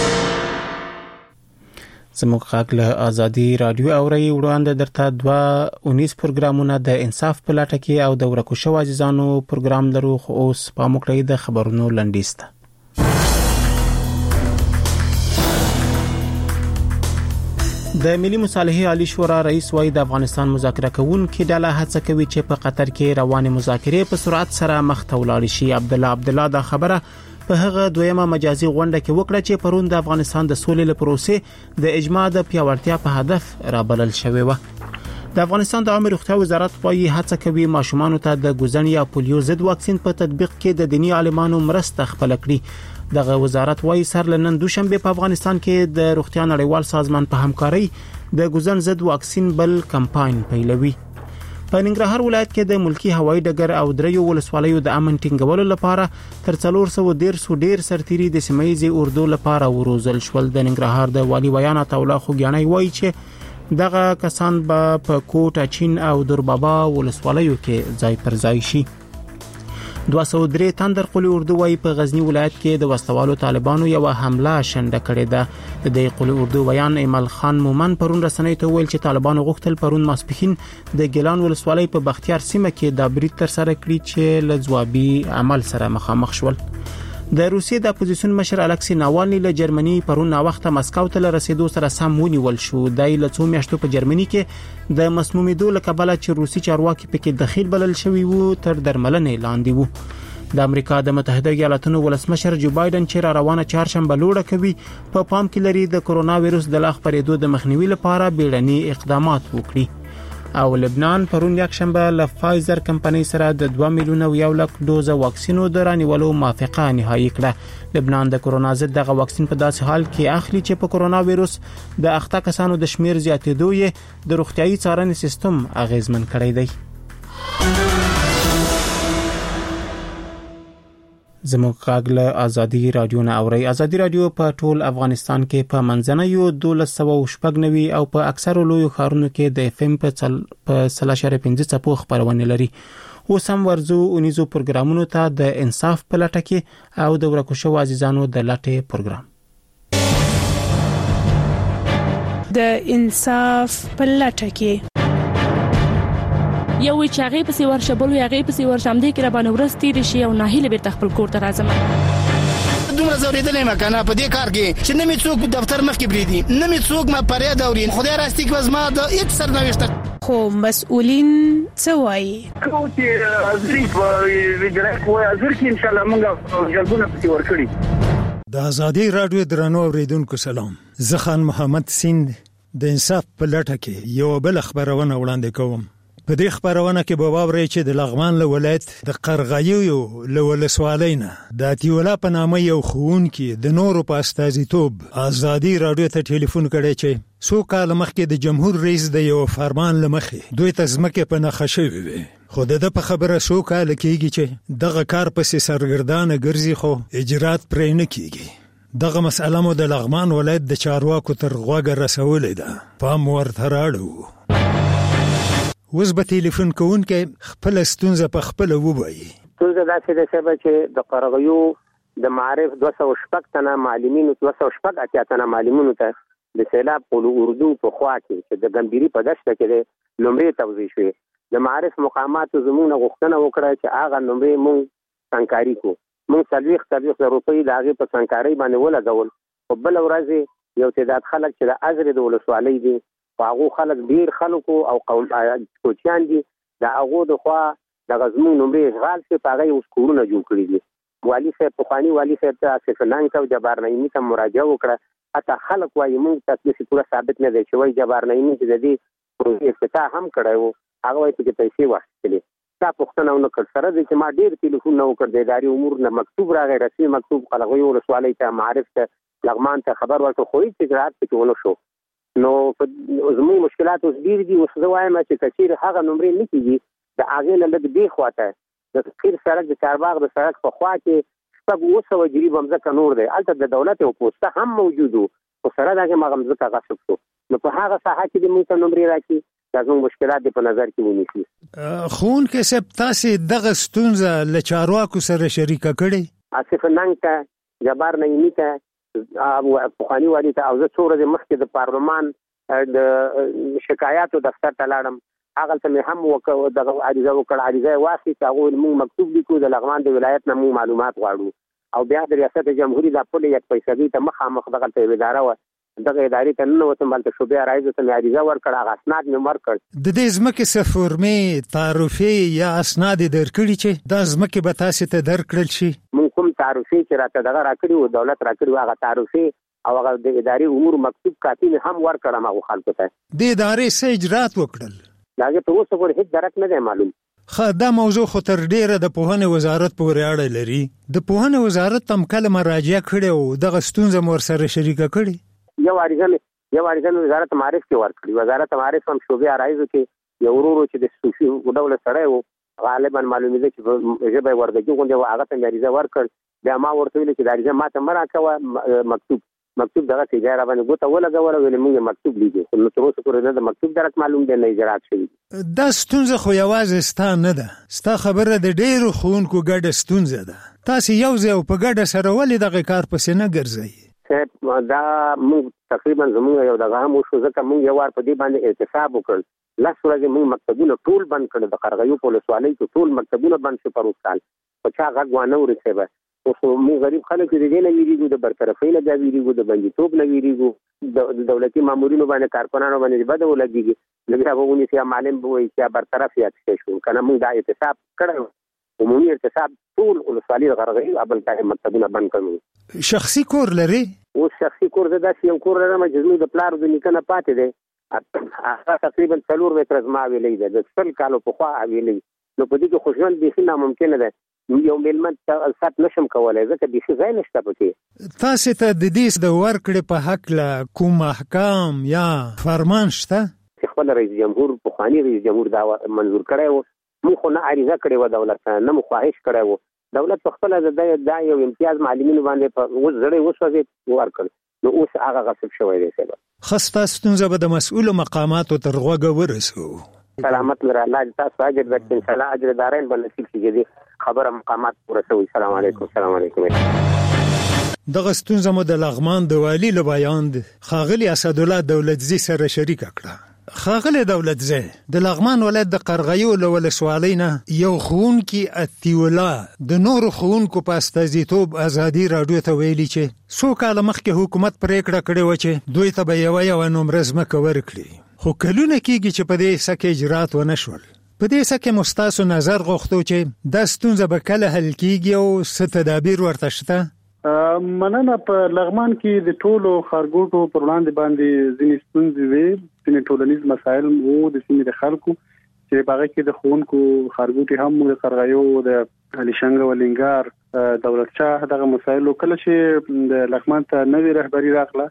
زموږ غږ له ازادي رادیو اوري وړاندې درته 2 پروګرامونه د انصاف په لټه کې او د ورکو شو عزیزانو پروګرام لرو. خو اوس په موکړی د خبرونو لنډیسته. د ملي مصالحې عالی شورا رئیس وای د افغانستان مذاکره کوونکې ډله هڅه کوي چې په قطر کې روانه مذاکرې په سرعت سره مخ ته ولاړ شي. عبدالله دا خبره په هغه دویمه مجازي غونډه کې وکړه چې پرون د افغانستان د سولې لپاره د اجماع د پیاوړتیا په هدف رابلل شوی و. د افغانستان د عامه روغتیا وزارت وايي هڅه کوي ماشومان ته د ګوزن یا پولیو ضد واکسین په تطبیق کې د دینی عالمانو مرسته خپل کړي. دغه وزارت وايي سر لنن دوشنبه په افغانستان کې د روغتیا نړیوال سازمان په همکارۍ د ګوزن ضد واکسین بل کمپاین پیلوي. په ننګرهار ولایت کې د ملکی هوایي ډګر او دریو ولسوالیو د امن ټینګولو لپاره تر 413 ډیر سرتيري د سیمایي اردو لپاره وروزل شول. د ننګرهار د والی بیان الله خوګیانای وایي چې دغه کسان په کوټ اچین او دربابا ولسوالیو کې ځای پر ځای شي. 203 تندر قلی اردو وای په غزنی ولایت کې د وسوالو طالبانو یو حمله شنډه کړې ده. د قلی اردو بیان ایمل خان مومن پرون رسنۍ ته ویل چې طالبانو غوښتل پرون ماسپخین د ګیلان ولسوالۍ په بختیار سیمه کې د برید تر سره کړی چې لځوابي عمل سره مخامخ شول. د روسیې د اپوزیسیون مشر الکسی ناوالنی له جرمني پرون وخت مسکو ته رسیدو سره سم ونیول شو. دای له 2 میاشتو په جرمني کې د مسمومیدو لکبله چې روسي چارواکي پکې دخیل بلل شوی وو تر درملنې لاندې وو. د امریکا د متحده ایالاتونو ولسمشر جو بایدن چې روانه چهارشنبه لوړه کوي په پام کې لري د کرونا وایرس د لاغ پرېدو د مخنیوي لپاره بیړني اقدامات وکړي. او لبنان پرون یک شنبه له فایزر کمپنۍ سره د 2 میلیون او 1 لک دوزه واکسینو د رانیولو موافقه نهایی کړه. لبنان د کرونا ضد دغه واکسین په داسې حال کې اخلي چې په کرونا وایرس د اخته کسانو د شمیر زیاتېدو یې د روغتيایي څارنې سیستم اغیزمن کړی دی. زموږ غږ له ازادي رادیو نه اوري. ازادي رادیو په ټول افغانستان کې په منځنیو 1290 او په اکثرو لویو ښارونو کې د اف ام په 3.5 څپو خبرونه لري. اوس هم ورزو اونیزو پروګرامونو ته د انصاف په لټه کې او د ورکو شو عزیزانو د لټه پروګرام د انصاف په لټه کې یو چې هغه پسې ورشه بل هغه پسې ورشم دې کې را باندې ورستې شي او ناهیله به تخپل کور ته راځم. دومره زوریدلې مکنه په دې کار کې چې نه می څوک دفتر مخ کې بریدي نه می څوک ما پرې دورین خدای راستي کې وزما د هیڅ سرنوشت خو مسؤلین څه وایي کوم چې ازري په ویډیو کوه ازر کې ان شاء الله موږ جلبونه پسې ورکړي. د ازادي رادیو درنو اوریدونکو سلام. زه خان محمد سیند د انصاف په لټه کې یو بل خبرونه وړاندې کوم. په دې خبرونه کې به واورئ چې د لغمان له ولایت د قرغایو له ولسوالۍ نه د اتیولا په نامه یو ښوونکي د نورو په استازیتوب ازادي رادیو ته ټلیفون کړی چې څو کال مخکې د جمهور رئیس د یو فرمان له مخې دوی ته ځمکې په نښه شوې وې. خو د په خبره څو کال کېږي چې دغه کار پسې سرګردانه ګرځي خو اجرات پرې نه کېږي. دغه مسئله مو د لغمان ولایت د چارواکو تر غوږه رسولې ده. پام ورته راړو. اوس به ټلیفون کوونکی خپل ستونزه په خپل ووایي. ستونزه داسې ده چې د قرغیو د معارف 200 تنه معلمینو 200 تنه معلمینو ته د سیلاب قلو اردو په خوا کې چې د ګمبيري په دشته کې نمرې توزیع شوې. د معارف مقاماتو زموږ غوښتنه وکړه چې هغه نمرې مونږ څنګهاري کو. مونږ 30 روپۍ د هغه په څنګهاري باندې ولګول. او بل ورځ یو تعداد خلک چې د ازر د ولسوالۍ دي هغه خلک ډیر خلکو او قوم کوچیان دي د هغه د خوا د غزمو نمرې اشغال شي په هغه اوس کورونه جوړ کړی دي. والی صاحب پخوانی والی صاحب ته اسفنان کو جبار نعیمی ته مراجعه وکړه. حتی خلک وايي موږ تاسو پورا ثابت نه دی چې وای جبار نعیمی چې د دې پروژې افتتاح هم کړی وو. هغه وایي چې پیسې واخیستلې تا پوښتنه ونه کړ. سره د چې ما ډېر ټلیفون وکړ د اداري امور نه مکتوب راغی، رسمي مکتوب قلغوي ولسوالۍ ته معارف ته لغمان ته خبر ورکړ، خو هیڅ اجرات پکې ونه شو. نو زموږ مشکلات اوس ډېر دي. اوس زه وایم چې کچیر هغه نمرې نه کېږي د هغې نه لږ دې خواته د قیر سړک د چارباغ د سړک په خوا کې 700 جریب مځکه نور دی، هلته د دولت یو پوسته هم موجود و، خو سره د هغې مغه مځکه غصب شو. نو په هغه ساحه کې د موږ ته نمرې راکړي، دا زموږ مشکلات دې په نظر کې ونیسي. ښوونکی صاحب تاسې دغه ستونزه له چارواکو سره شریکه کړې؟ آصف ننګ ته، جبار نعیمي ته، پخواني والي ته، او زه څو ورځې مخکې د پارلمان د شکایاتو دفتر ته لاړم، هغلته مې هم دغه عریضه وکړه، عریضه یې واخیسته، هغوی موږ مکتوب لیکو د لغمان د ولایت نه موږ معلومات غواړو، او بیا د ریاست جمهوري دا پل یک پیسګۍ ته مخامخ دغلته یوه اداره وه، دغه ادارې ته ننوتم، هلته شعبې عرایضو ته مې عریضه ورکړه، هغه اسناد مې ورکړ. د دې ځمکې څه فورمې، تعرفې یا اسناد یې درکړي چې دا ځمکې به تاسې ته درکړل شي؟ موږ کوم تعرفې چې راته دغه راکړي وو، دولت راکړي وو، هغه تعرفې او هغه د ادارې امور مکتوب کاپي مې هم ورکړم هغو خلکو ته. د ادارې څه اجرات وکړل؟ د هغې په اوسه پورې هېڅ درک نه دی معلوم. دا موضوع خو تر ډیره د پوهنې وزارت پورې اړه لري. د پوهنې وزارت هم کله مراجعه کړې او دغه ستونزه مو ورسره شریکه کړې؟ یو عریضه مې وزارت معارف کې ورکړي. وزارت معارف هم شعبې عرایضو کې یو ورو چې د صوفي ډوله سړی و، غالبا معلومېده چې په ژبه یې وردګي غوندې و، هغه ته مې عریضه ورکړ. بیا ما ورته ویلې چې د عریضه ما ته مه راکوه، مکتوب دغه تجارت راباندې ګوته ولګوله، ویلې موږ مکتوب لیدو، خو نو تر اوسه پورې نه د مکتوب درک معلوم دی، نه اجرات شوي. دا ستونزه خو یوازې ستا نه ده، ستا خبره د ډېرو ښوونکو ګډه ستونزه ده. تاسې یو ځای او په ګډه سره ولې دغه کار پسې نه ګرځئ؟ صاحب دا موږ تقریبا زموږ یو دغه هم وشو، ځکه موږ یو وار په دې باندې احتساب وکړ. 10 ورځې موږ مکتبونه ټول بند کړل، د قرغیو په ولسوالۍ کې ټول مکتبونه بند شو پروس کال، په چا غږ وانه ورسېده. اوس موږ غریب خلک د دې نه ویریږو، د برطرفۍ نه بیا ویریږو، د بندیتوب نه ویریږو، د دولتي مامورینو باندې کارکنانو باندې بده ولګېږي، بیا به ونیسي یا معلم به وایي چې برطرف یا څه شو که نه. موږ دا احتساب کړی، عمومي احتساب ټول ولسوالي د قرغیو بل ځای مکتبونه بند کړو. شخصي کور لري؟ اوس شخصي کور زه داسې یو کور لرم چې زموږ د پلار د نیکه نه پاتې دی، هغه تقریبا 4 متره زما حویلۍ ده، د 100 کالو پخوا حویلۍ. نو په دې کې خو ژوند بیخي ناممکنه ده، یو میلمن ته سات نشم کولی، ځکه بیخي ځای نشته پکې. تاسې ته د دې د ورکړې په هکله کوم احکام یا فرمان شته؟ چې خپل رئیس جمهور، پخواني رئیس جمهور دا منظور کړی و، موږ خو نه عریضه کړې وه دولت ته، نه مو خواهش کړی و. دولت په خپله دا یو امتیاز معلمینو باندې په اوس زړی وسوځېد ورکړ، نو اوس هغه غصب شوی دی. صاحب ښه، ستا ستونزه به د مسؤلو مقاماتو تر غوږه ورسوو. سلامت لره، الله دې تاسو اجر درکړي، انشاءالله اجر دارین به نصیب شي چې دې خبره مقامات ورسوي. السلام علیکم. السلام علیکم. دغه ستونزه مو د لغمان د والي له بیان ښاغلي اسدالله دولتزي سره شریکه کړه. ښاغلی دولتزی، د لغمان ولایت د قرغیو له ولسوالۍ نه یو ښوونکي عطیه الله د نورو ښوونکو په استازیتوب ازادي راډیو ته ویلي چې 100 کاله مخکې حکومت پرېکړه کړې وه چې دوی ته به یوه نومره ځمکه ورکړي، خو کلونه کېږي چې په دې سکه اجرات ونه شول. په دې سکه مو ستاسو نظر غوښتو چې دا ستونزه به کله حل کېږي او څه تدابیر ورته شته؟ مننه. په لغمان کې د ټولو ښارګوټو پر وړاندې باندې ځینې ستونزې وې، ځینې ټولنیز مسایل وو د سیمې د خلکو، چې په هغه کې د ښوونکو ښارګوټي هم د قرغیو، د علیشنګ ولینګار، دولت شاه، دغه مسایلو. کله چې د لغمان ته نوې رهبري راغله،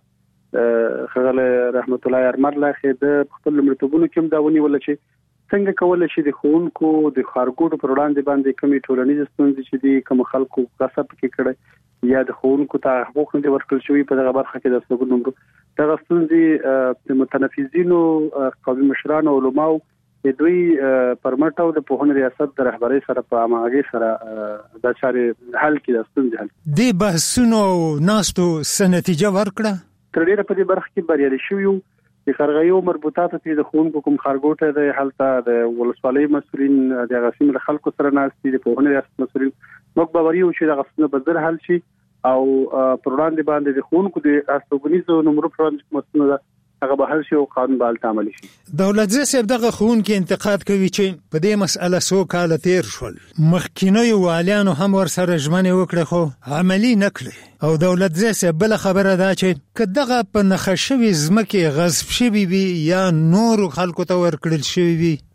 ښاغلی رحمت الله یرمرلخې د خپل لومړیتوبونو کې هم دا ونیوله چې څنګه کولی شي د ښوونکو د ښارګوټو پر وړاندې باندې کومې ټولنیزې ستونزې چې دي، کوم خلکو غصب کې کړی یا د ښوونکو ته حقوق نه دي ورکړل شوي په دغه برخه کې د استوګنو نمرو، دغه ستونزې د متنفذینو، قومي مشرانو، علماو د دوی پر مټ او د پوهنې ریاست د رهبرۍ سره په همغږۍ سره دا چارې حل کړي، د ستونزې حل. دې بحثونو ناستو څه نتیجه ورکړه؟ تر ډېره په دې برخه کې بریالي شوي یو. د قرغیو مربوطاتو کې د ښوونکو کوم ښارګوټی دی، هلته د ولسوالۍ مسؤلین د هغه سیمې له خلکو سره ناست دي، د پوهنې ریاست مسؤلین. موږ باوري یو چې دغه ستونزه به زر حل شي او پر وړاندې باندې د ښوونکو د استوګنیزو نمرو پر وړاندې کومه ستونزه ده هغه به حل شي او قانون به هلته عملي شي. دولتزی صاحب دغه ښوونکي انتقاد کوي چې په دې مسأله 100 کاله تیر شول، مخکینیو والیانو هم ورسره ژمنې وکړې خو عملي نه کړې، او دولتزی صاحب بله خبره ده چې که دغه په نښه شوې ځمکې غصب شوي وي یا نورو خلکو ته ورکړل شوي وي،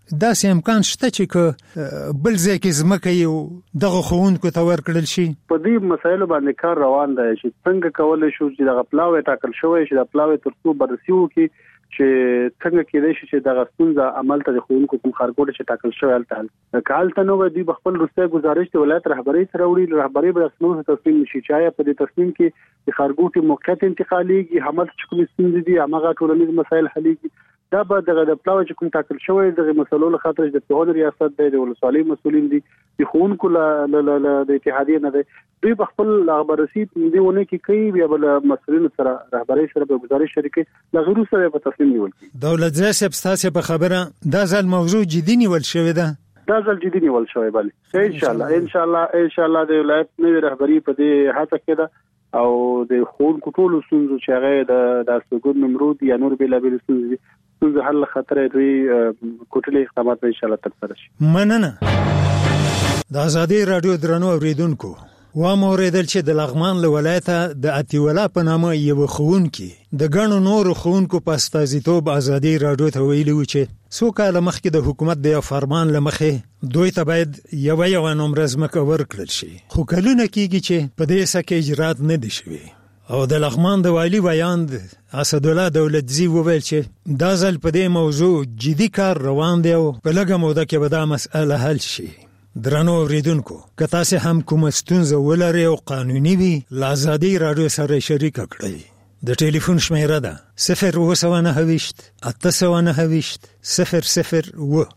داسې امکان شته چې بل ځای کې ځمکه یو دغه ښوونکو ته ورکړل شي؟ په دې مسایلو باندې کار روان دی چې څنګه کولای شو چې دغه پلاوی ټاکل شوی چې د پلاوی ترڅو بررسي وکړي چې څنګه کېدای شي چې دغه ستونزه عمل ته د ښوونکو کوم خارګوټ چې ټاکل شوی هلته کالته نو دوی خپل وروسته گزارش د ولایت رهبری سره وړي رهبری به څنګه تصمیم نشي چې په دې تصمیم کې د خارګوټ موقعیت انتقاليږي همت چې کوم ستونزې دي هغه ټولنیز مسایل حلېږي دا به د پلاوی چې کوم ټاکل شوی د مسلو له خاطر د پوهنې ریاست د ولسوالۍ مسولین دي د ښوونکو د اتحادیې نه دی دوی په خپل بررسي دیونه کې کوي بیا بل مسولین سره رهبری سره به گزارش شریکي لغیرو سره په تصمیم نیول کی دولت ځای ستاسو په خبره دا ځل موضوع جدي نیول شوی ده دا ځل جدي نیول شوی بله ان شاء الله د ولایت نوې رهبری په دې هڅه کې ده او د ښوونکو ټولو ستونزو چې هغه د سګون نمرود یا نور بېلابېل ستونزې حل خطر دوی کوټلي اقدامات ان شاء الله ترسره شي مننه د ازادي رادیو درنو اوریدونکو واوریدل چې د لغمان له ولایته د اتیولا په نامه یو ښوونکی د ګڼو نورو ښوونکو په استازیتوب ازادي رادیو ته ویلي و چې څو کاله مخکې د حکومت د فرمان له مخې دوی ته باید یو نمره ځمکه ورکړل شي خو کلونه کېږي چې په دې سکه اجرات نه دي شوي او د لغمان د والی ویاند اسدالله دولتزی وویل چې دا ځل په دې موضوع جدي کار روان دی او په لږه موده کې به دا مسئله حل شي درنو اوریدونکو که تاسو هم کوم ستونزه ولرئ او قانوني وي له ازادي رادیو سره شریک کړئ د ټلیفون شمیره ده 029 829 001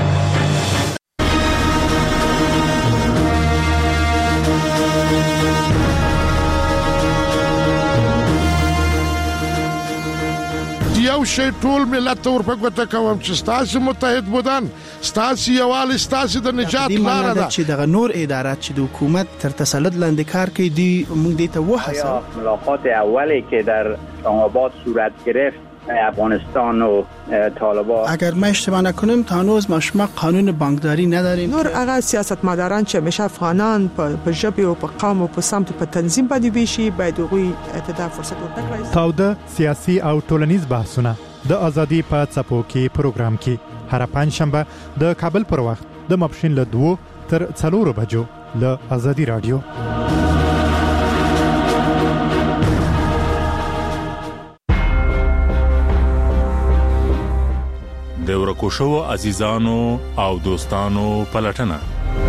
یو شی ټول ملت ته ورپګوته کوم چې ستاسو متحد بودن ستاسو یوالي ستاسو د نجات لاره ده چې دغه نور ادارات چې د حکومت تر تسلط لاندې کار کوي دی موږ دې ته وحصل ملاقات اولی که در آباد صورت گرفت افغانستان و طالبان اگر ما اشتباه نکنیم تا هنوز ما قانون بانکداری نداریم نور هغه سیاستمداران چې همیشه افغانان په ژبه او په قوم او په سمت په تنظیم باندې بيشي باید غوي اعتدال فرصت ورکړي تاوده سیاسي او ټولنیز بحثونه د ازادي په څپو کې پروګرام کې هر پنځشنبه د کابل پر وخت د ماپښین له 2 تر 4 بجو له ازادي رادیو د ورکوشو عزیزانو او دوستانو پلټنه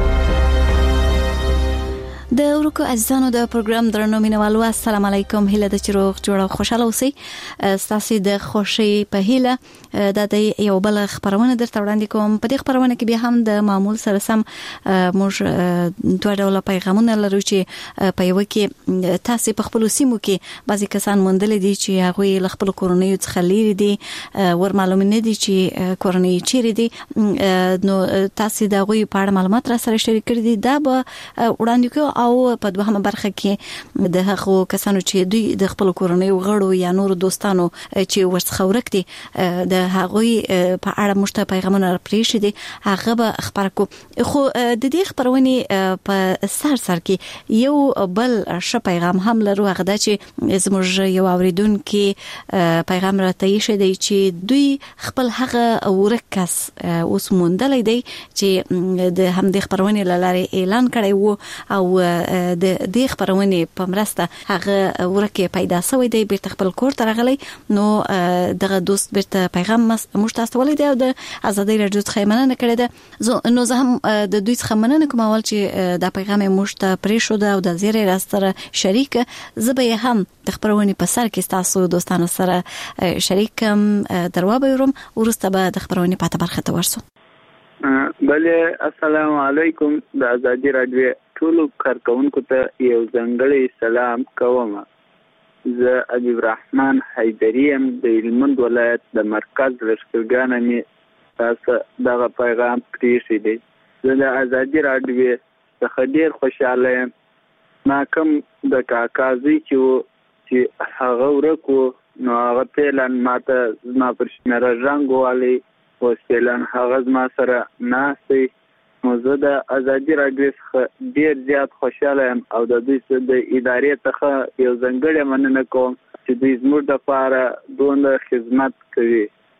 د ورکو عزیزانو د پروګرام درنو مینوالو السلام علیکم هله د چروغ جوړه خوشاله اوسئ ستاسو د خوشي په هله د یو بل خبرونه درته وړاندې کوم په دې خبرونه کې به هم د معمول سره سم موږ دوه ډول پیغامونه لرو چې په یو کې تاسو په خپل سیمو کې بعضی کسان موندل دي چې هغه خپل کورنۍ څخه لري دي ور معلوم نه دي چې کورنۍ چیرې دي نو تاسو دا غوي په اړه معلومات را سره شریک کړئ دي دا به وړاندې کوم او په دوهمه برخه کې د هغو کسانو چې دوی د خپل کورنۍ غړو یا نور دوستانو چې ورڅخه ورکتي د هغوی په اړه مشته پیغامونه پریښي دي هغه به خبر کو خو د دې خبرونه په سر کې یو بل ش پیغام هم لرو هغه د چې زموږ یو اوریدونکو پیغام راته یې دی چې دوی خپل هغه ورکس اوس موندلې دی چې د هم د خبرونه لاره اعلان کړی وو او د دې خبرونه په مرسته هغه ورکه پیدا شوی دی بیرته خپل کور ته راغلی نو دغه دوست بیرته پیغام مشتاستولی دی او د ازادي رادیو څخه مننه کړې ده نو زه هم د دوی څخه مننه کوم اول چې د پیغام مشته پرې شو ده او د زیری راستره شریک زبې هم د خبرونه په سر کې تاسو دوستانو سره شریکم دروازه ورم ورسته به د خبرونه په برخه ته ورسو بله السلام علیکم د ازادي رادیو ټول کارکونکو ته یو ځانګړی سلام کوم زه ابي الرحمن حیدریم د هلمند ولایت د مرکز لشکرګاه می تاسو دغه پیغام پریښی دی زه د ازادي رادیو څخه ډیر خوشاله یم ما کوم د کاکازي چې هغه ورکو نو هغه پلان ماته زما پر شمېره رنګ والی او سیلان هغه زما سره ناسي نو زه د ازادي رادیو څخه ډیر زیات خوشاله یم او د دې د ادارې څخه یو ځانګړی مننه کوم چې دوی زموږ لپاره دومره خدمت کوي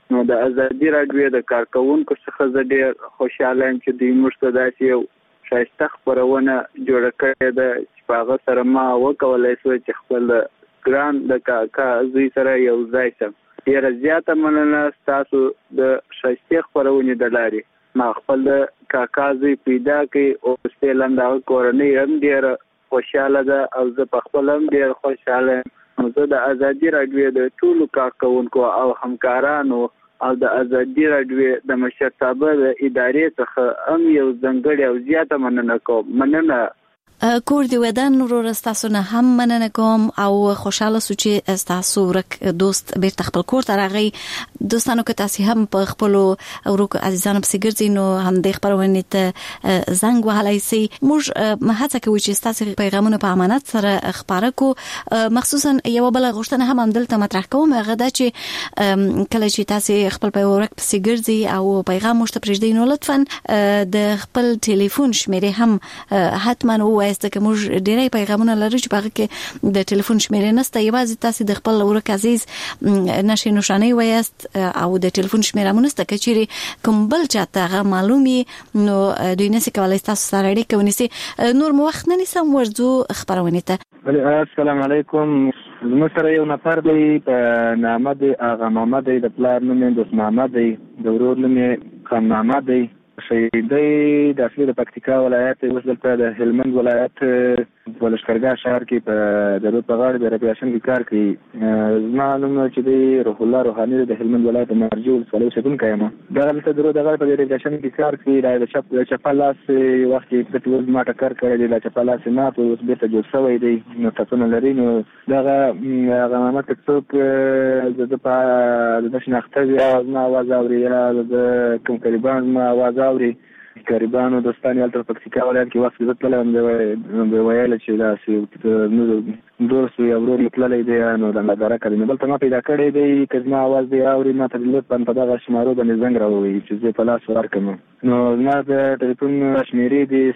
نو د ازادي راډیو د کارکونکو څخه زه ډېر خوشاله یم چې دوی موږ ته داسې یو ښایسته خپرونه جوړه کړې ده چې په هغه سره ما وکولی شو چې خپل ګران د کاکا زوی سره یو ځای شم. ډېره زیاته مننه ستاسو د ښایستې خپرونې د لارې. ما خپل د کاکا زوی پیدا کړي او فعلا د هغه کورنۍ هم ډېره خوشحاله ده او زه په خپل هم ډېر خوشحاله یم. زه د ازادي راډیو د ټولو کارکوونکو او همکارانو او د ازادي راډیو د مشرتابه د ادارې څخه هم یو ځانګړې او زیاته مننه کوم. مننه. کور دی ودان ورور تاسو نه هم مننه کوم او خوشاله سو چې تاسو ورک دوست بیرته خپل کور ته راغی. دوستانو که تاسو هم په خپل ورک عزیزانو په سیګرځي نو هم د خبرونه ته زنګ وهلای شي. موږ هڅه کوو چې تاسو پیغامونه په امانت سره خبره کو. مخصوصا یو بل غوښتنه هم دلته مطرح کوم هغه دا چې کله چې تاسو خپل په ورک په سیګرځي او پیغام مشته پرېږدئ نو لطفا د خپل ټلیفون شمیره هم حتما وایسته که موږ ډېری پیغامونه لرو چې هغه کې د ټلیفون شمیره نشته. یوازې تاسو د خپل ورک عزیز نشي نشانه وایست او د ټلیفون شمیره مونږ ته کچېری کوم بل چاته هغه معلومي نو دوی نسی کولای تاسو سره اړیکه ونیسي. نور مو وخت نه نیسم ورځو خبرونه ته. السلام علیکم. زموږ سره یو نفر دی په نامه دی هغه محمد دی، د پلار نوم یې دوست محمد دی، د ورور نوم یې خان محمد دی. شهیدی د اصلي د پکتیکا ولایت اوس دلته د هلمند ولایت په لښکرګاه شهر کې په د رود په غاړه د ریپیشن کې کار کوي. زما نوم چې دی روح الله روحاني د هلمند ولایت مرجع ولسوالۍ اوسېدونکی یم. دغه دلته د رود په غاړه په ریپیشن کې کار کوي. د چپه لاس وخت کې پټ ما ټکر کړی دی، د چپه لاس مات اوس بېرته جوړ شوی دی، نو ټپونه لري. نو دغه محمد که څوک د په د شناخته وي زما اواز اوري یا د کوم قریبان زما اواز اوري قریبانو دوستان یالته په پکتیکا ولایت کې وخت زه تللی یم د ویله چې داسې دوست یا ورور مې تللی دی نو د نظاره کوي. نو بلته ما پیدا کړی دی که زما اواز دی اوري ما ته لطفا په دغه شمارو باندې زنګ راووایي چې زه په لاس ورکړم. نو زما د ټلیفون شمېرې دی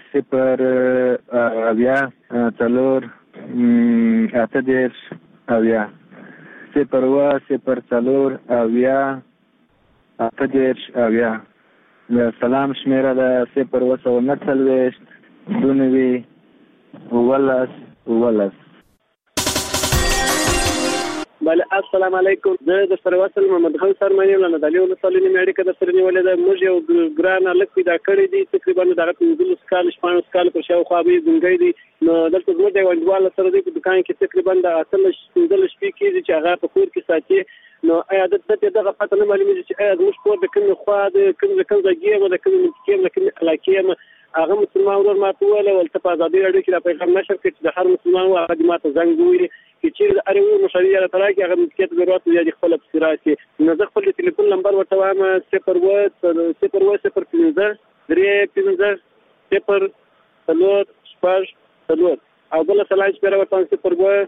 0 د سلام شمیره ده 0 دونوي 11. بله السلام علیکم. زه د سروسل محمد خان سرمنی ولنه د لیو نسلینی اړیکه د سره نیولې ده. موږ یو ګران الک پیدا کړی دی تقریبا دغه 15 کال 15 کال پر شاو خو به ګنګی دی. نو دلته زموږ د وندوال سره دی په دکان کې تقریبا د 15 شپې کې چې هغه په کور کې ساتي. نو ایا د دغه پته نه معلومیږي چې ایا زموږ کور د کوم خوا د کوم ځای د کوم منطقې د کوم علاقې هغه مسلمان ورور ماته ویل ولته په ازادي راډیو کې د پیغام نشر کې چې د هر مسلمان و هغه ماته زنګ ویلي چې چیرې د اړیو مشاري را تراکي هغه منطقې ته ضرورت دی خپل افسراتي. نو زه خپل ټلیفون نمبر ورته وایم 0 او بل سلاج پر ورته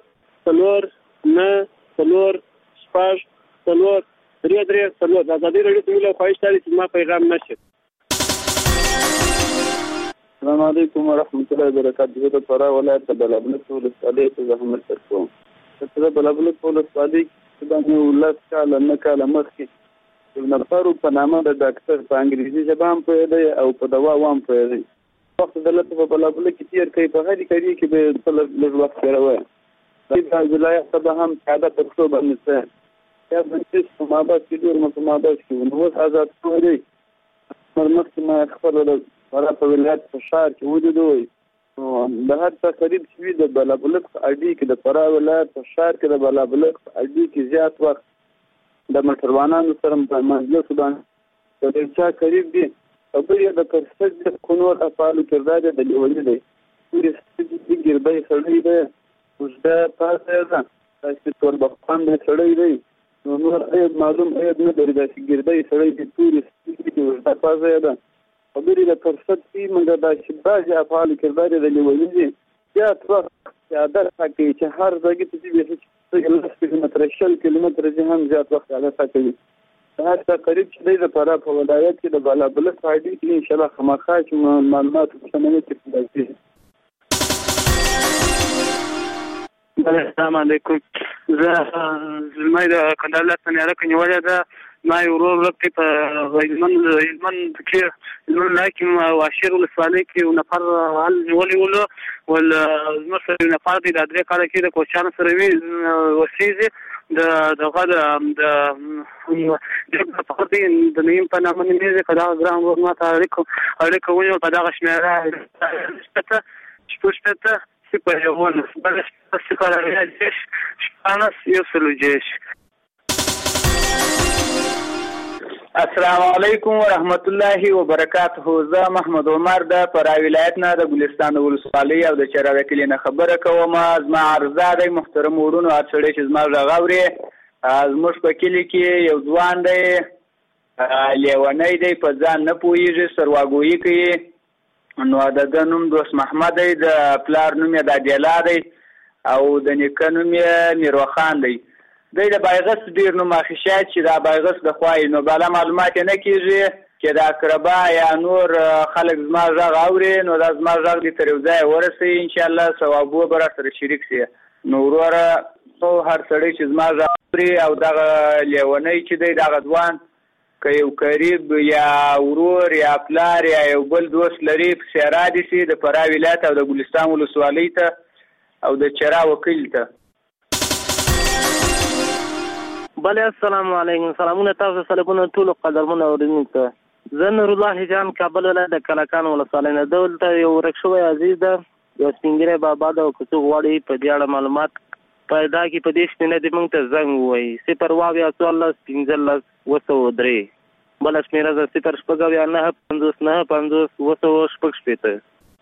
0 د ازادي راډیو ته مله خواهش لري چې ما پیغام نشي. السلام علیکم ورحمۃ اللہ وبرکاتہ. د فرا ولایت د بلابلک ولسوالۍ څخه زحمت ترکوم. د بلابلک ولسوالۍ باندې ولس کال نه کال مخکې یو نفر په نامه د ډاکټر په انګریزي ژبه هم پوهېده او په دوا هم پوهېده. وخت دلته په بلابلک کې تیر کوي په هرې کړي کې به خپل لږ وخت تېروي. د ولایت څخه هم ساده پښتو باندې څه یا باندې په مابات کې ډېر متمابات کې نو اوس آزاد شوی دی. مخکې ما خبره فرا په ولایت په شهر کې وجودوي نو د هر څه قریب شوي د بلابلک په اډي کې د فرا ولایت په شهر کې د بلابلک په اډي کې زیات وخت د موټروانانو سره په مجلس باندې د ډېر چا قریب دي او بل یې د پرسد د کونور افعالو کردار د لیوني دی پورې ستې ګردۍ سړی دی اوږده پاسه ده داسې توربخان دی سړی دی نو نور عیب معلوم عیب نه لري داسې ګردۍ سړی دی پورې ستې اوږده پاسه ده خبرې د فرصت کې موږ دا چې بعضې افعالو کردار د لیوني دي زیات وخت چې عادت کوي چې هر ځای کې چې 10 کیلومتره 20 کیلومتره هم زیات وخت عادت کوي. هر څه قریب چې دی د فرا په ولایت کې د بلابلک په اډي کې انشاءالله خامخا چې معلومات شامل کړي. السلام علیکم. زه زلمۍ د کندهار ولایت نه راکنیولې ده ما یو ورور لکه په هلمند کې حاکم واشر ولسوالۍ کې یو نفر حال نیولی ولو ول زموږ سره یو نفر دی د 3 کاله کې د کوچیانو سره وي وسیزي دغه د پارتي د نیم په نامه نیمه کدا ګرام ورما تاریخ اړیکه ونیول په دغه شمیره شپږ په یوونه بل څه کار راځي شپانس یو سلوجش. السلام علیکم ورحمت الله وبرکاته. زه محمد عمر د فرا ولایت نه د ګلستان ولسوالۍ او د چرا وکیل نه خبره کوم. زما عرضه د محترم وړونو اڅړې چې زما غاوري زموږ په کلی کې یو ځوان دی لیونی دی په ځان نه پوهیږي سرواګویي کوي. نو د نوم دوست محمد دی د پلار نوم یې د دیلا دی او د نیکه نوم یې میروخان دی. دی د بایغس ډیر نوم اخیشات چې دا بایغس د خوای نو بالا معلومات نه کیږي چې دا اقربا یا نور خلک زما غږ اوري نو دا زما غږ دې تر یو ځای ورسي ان شاء الله ثوابو به سره شریک شي. نو وروره هر سړی چې زما غږ اوري او دا لیونی چې دی دا غدوان که یو قریب یا ورور یا پلار یا یو بل دوست لري په سیرا دي سي د فرا ولایت او د ګلستان ولسوالۍ ته او د چرا وکیل ته. بله السلام علیکم. سلامونه تاسو سلامونه ټول قدرمنو اوریدونکو. زه نور الله جان کابل ولایت د کلکان ولسوالۍ نه دولته یو ورک شوی عزیز ده یو سپینګری بابا ده او که څوک غواړي په دې اړه معلومات پیدا کړي په دې شمېره دې موږ ته زنګ ووایي 0 بله شمېره ده 0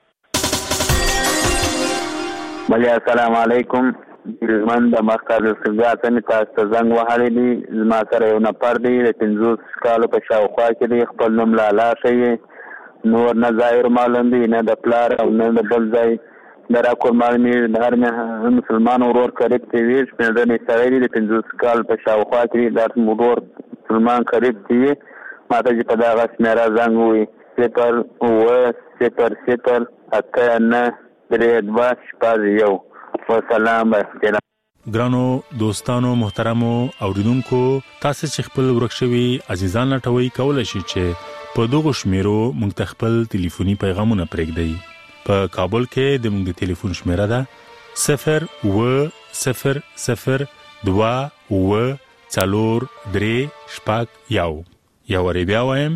بله السلام علیکم. من د مرکز سرګات نه تاسو ته زنګ وهلی دي. زما سره یو نفر دی د 50 کالو په شاوخوا کې دی. خپل نوم لالا شي نور نه ظاهر معلوم دی نه د پلار او نه د بل ځای درا کور معلومي د هر مسلمان ورور قریب دی ویش په دې سره دی د 50 کال په شاوخوا کې د ورور مسلمان قریب دی. ماته چې په دغه شمیره زنګ وي 0 وسلام. ګرانو دوستانو محترمو اوریدونکو تاسو چې خپل ورکشوي عزیزان لټوي کولای شي چې په دغه شمیرو مونږ خپل ټلیفوني پیغامونه پرېږدئ. په کابل کې د مونږ ټلیفون شمیره ده 0 یا ورې بیا وایم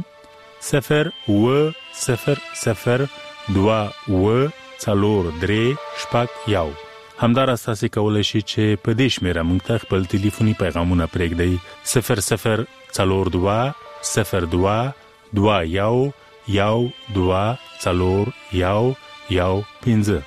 0 همدار اساسي کولای شي چې په دې شمیره مونږ ته خپل ټلیفوني پیغامونه پرېږدئ 0022122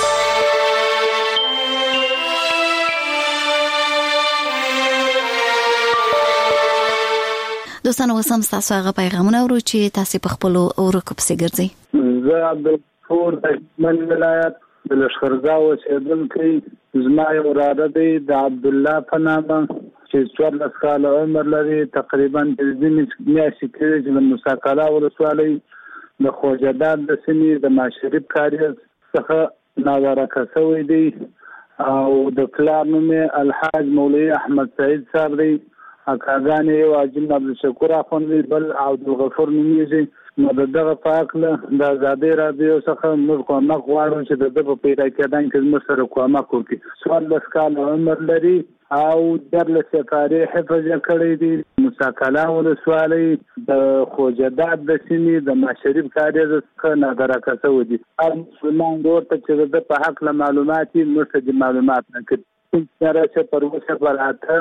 دوستانو وسم تاسو هغه پیغامونه ورو چې تاسو په خپل اورکو پسې ګرځئ. زه عبدالغفور د من ولایت د لشکرګاه اوسېدونکی. زما یو وراده دی د عبدالله په نامه چې 14 کاله عمر لري. تقریبا د میاشتې کې د موساکلا ولسوالۍ د خوجداد د سیمې د ماشریف کاریز څخه ناوړه شوی دی او د پلار نوم الحاج مولوي احمد سعید صاحب دی. اکاګانې یو عاجل عبدالشکور اخوندی بل عبدالغفور نومیږي. نو دغه پاکله د آزادۍ رادیو څخه موږ کومک غواړو چې د په پیدا کېدان کې موږ سره کومک وکړي. 14 کاله عمر لري او 14 کاري حفظ کړی دی. موساکلا ولسوالۍ د خوجداد د سیمې د ماشریف کاریز څخه ناګرا شوی دی. هر مسلمان ورته چې د په حق معلومات مرتد معلومات نه کړي. سره چې پروسه براته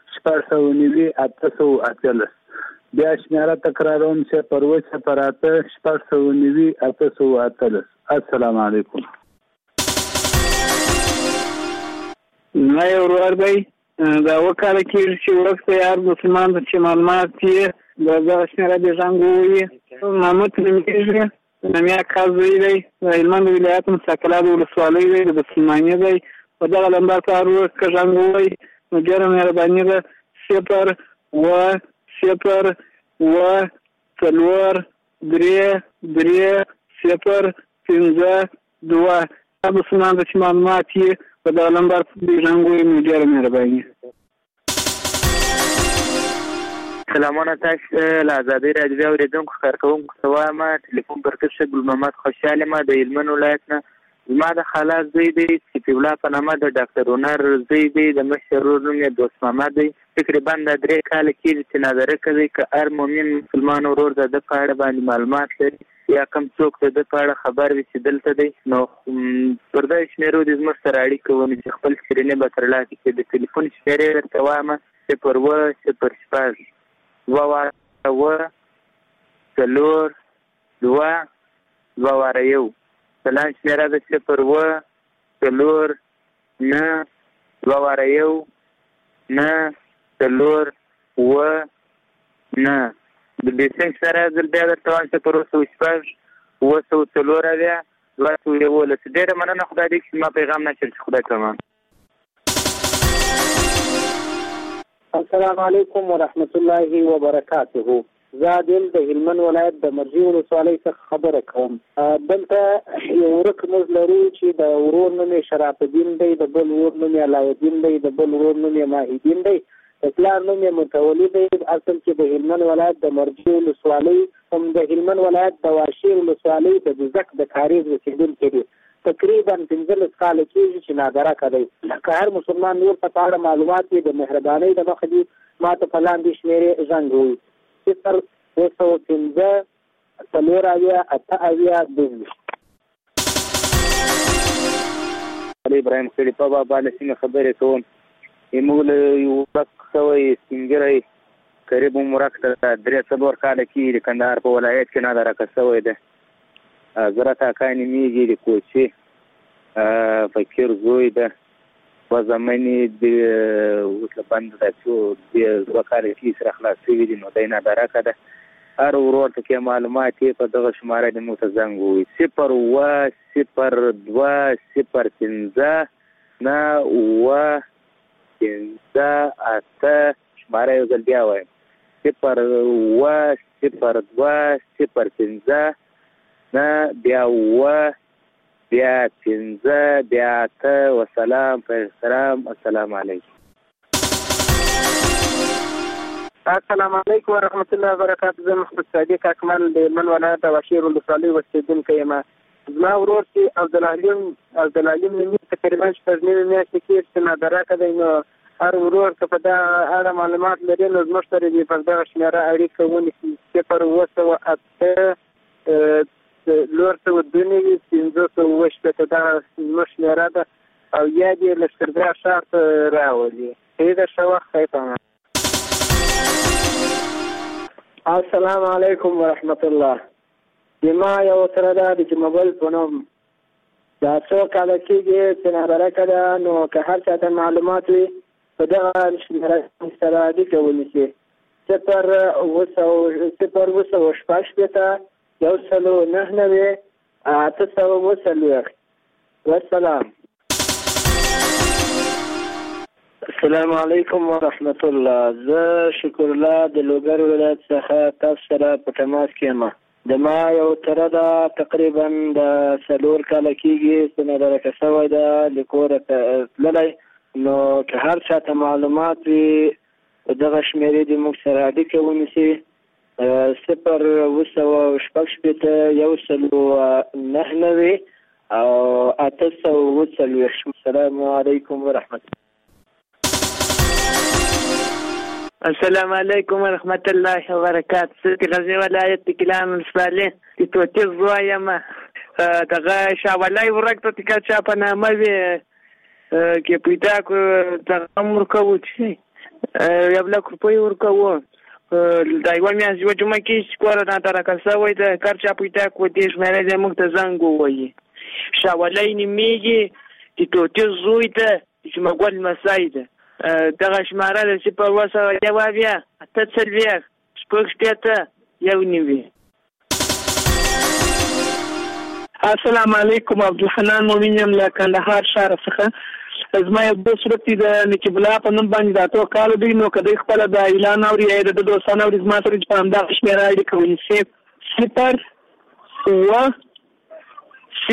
890 بیا شمیره تکراروم چې پروسه براته 890 السلام علیکم. نه یو ورور دی دا وکاله کې چې وخت یار مسلمان چې معلومات یې دا شمیره د ځنګوي محمد نمیږي نمیا کازوی دی هلمند ولایت مساکلا ولسوالۍ دی د مسلمانۍ دی په دغه لمبر کار وکړ ځنګوي نو ډېر مهرباني ده 0 مسلمان چې معلومات یې په دغه لمبر ځنګوي نو ډېر مهرباني. سلامونه تاسو له ازادي راډیو اوریدونکو کارکونکو ته وایم ټلیفون پر کښ ګل محمد خوشاله ما د هلمند ولایت نه زما د خاله زوی دی چې الله په نامه د ډاکټر هنر زوی دی د مشر ورور نوم یې دوست محمد دی تقریبا د 3 کال کېږي چې نظر کوي چې هر مؤمن مسلمان ورور د په اړه باندې معلومات لري یا کوم څوک د په اړه خبر وي چې دلته دی نو پر دې شمیرو د زموږ سره اړیکه ونی چې خپل سرینه به ترلاسه کړي د ټلیفون شمیرې ورته وایم چې پر و چې پر شپږ سلور دوا واره یو سلام شمیره د صفر و سلور نه واره یو نه سلور و نه د بیسنګ سره د بیا د توان صفر و شپږ و سو سلور بیا دوه سو یو لس ډېره مننه خدای دې چې ما پیغام نشر خدای کمان السلام علیکم ورحمت الله وبرکاته زه د هلمند ولایت د مرجی ولسوالۍ څخه خبره کوم دلته یو ورک موږ لرو چې د ورور نوم یې شرف الدین دی د بل ورور نوم یې علاءالدین دی د بل ورور نوم یې ماهیدین دی د پلار نوم یې متولي دی اصل چې د هلمند ولایت د مرجی ولسوالۍ هم د هلمند ولایت د واشیر ولسوالۍ د بزک د کاریز اوسېدونکی دی تقریبا 15 کال کېږي چې نادرکه دی که هر مسلمان نور په اړه معلومات وي د مهربانۍ د مخه دي ما ته په لاندې شمیرې زنګ ووایي 015 څلور اویا اته اویا دوه ابراهیم خلیفه بابا له څنګه خبرې کوم موږ له یو وخت سوی سنگرای قریب عمرک ته 3 کال کې د کندهار په ولایت کې نادرکه سوی ده زراعت کانی میږي د کوچي فکر زوی ده په زماني د وسله بند تاسو د وکاله کې سره خلاصي وي نو دینه درکه ده هر ورور ته معلومات په دغه شماره د متزنګ وي 0120205 نه و 58 شماره یو ځل بیا وایم 0120205 نه بیا و بیا 15 بیا ته وسلام پر سلام السلام علیکم السلام علیکم ورحمت الله وبرکاته زه محمد صادق اکمل د هلمند ولایت واشیر ولسوالۍ اوسېدونکی یم زما ورور چې عبدالعلیم نومي تقریبا 9 میاشتې کېږي چې نادرکه دی نو هر ورور که په دغه اړه معلومات لري نو زموږ سره دې په دغه شمېره اړیکه ونیسي 0 لور ته ودونې وي 500 دا زموږ شمېره ده او یا دې لښکرګاه ښار ته راولي ډېره ښه وخت خیفانه السلام علیکم ورحمت الله زما یو تره ده چې موبایل په نوم دا څو کاله کېږي چې نادرکه ده نو که هر چا ته معلومات وي په دغه شمېره سره اړیکه ونیسي 0 یو سلو 99 840 والسلام السلام علیکم ورحمت الله زه شکر الله د لوګر ولایت څخه تاسو سره په تماس کې یم د ما یو تره ده تقریبا د 4 کاله کېږي چې نادرکه شوی ده له کوره تللی نو که هر چا ته معلومات وي په دغه شمېرې د موږ سره اړیکه ونیسي 0 یو سلو 99 او 840 السلام علیکم ورحمت الله السلام علیکم ورحمت الله وبرکاته زه د غزني ولایت د کلان ولسوالۍ د توتیز وایم دغه شاولای ورکته تکه چا په نامه وي کې پیدا کو دغه ورکوو چې یو لک روپۍ ورکوو دا یو میاشت یو جمعه کې چې کوره نادرکه شوی ده کار چا پیدا کو دې شمېرې د موږ ته زنګ ووایي شاولای نومېږي د توتیز زوی ده چې مګل مسای ده دغه شماره د 0 یو بیا 840 شپږ یو نیوي السلام علیکم عبدالحنان مومن یم له کندهار ښار څخه زما یو دوست ورته د نقیب الله په نوم باندې دا 2 کال دی نو کدی خپل د اعلان اوري د دوستانو اوري زما سره په همدغه شمېره اړیکه ونیسي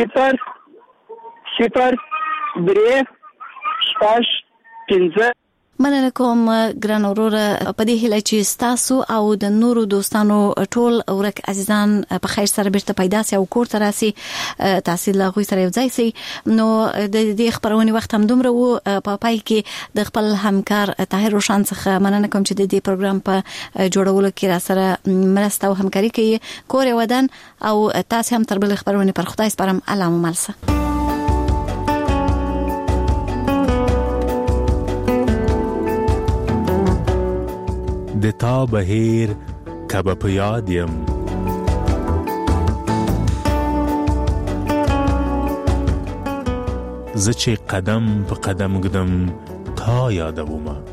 0 3 15 مننه کوم ګران اورور په دې هیله چې تاسو او د نورو دوستانو ټول ورک عزیزان په خیر سره بیرته پیدا سي او کور ته راسي تاسو لا غوي سره ځای سي نو د دې خبرونه وخت هم دومره وو په پای کې د خپل همکار طاهر روشن څخه مننه کوم چې د دې پروګرام په جوړولو کې را سره مرسته او همکاري کوي کور ودان او تاسو هم تر بل خبرونه پر خدای سپارم الله مو ملسه د تا بهیر کب په یاد یم زه چې قدم په قدم ګدم تا یادومه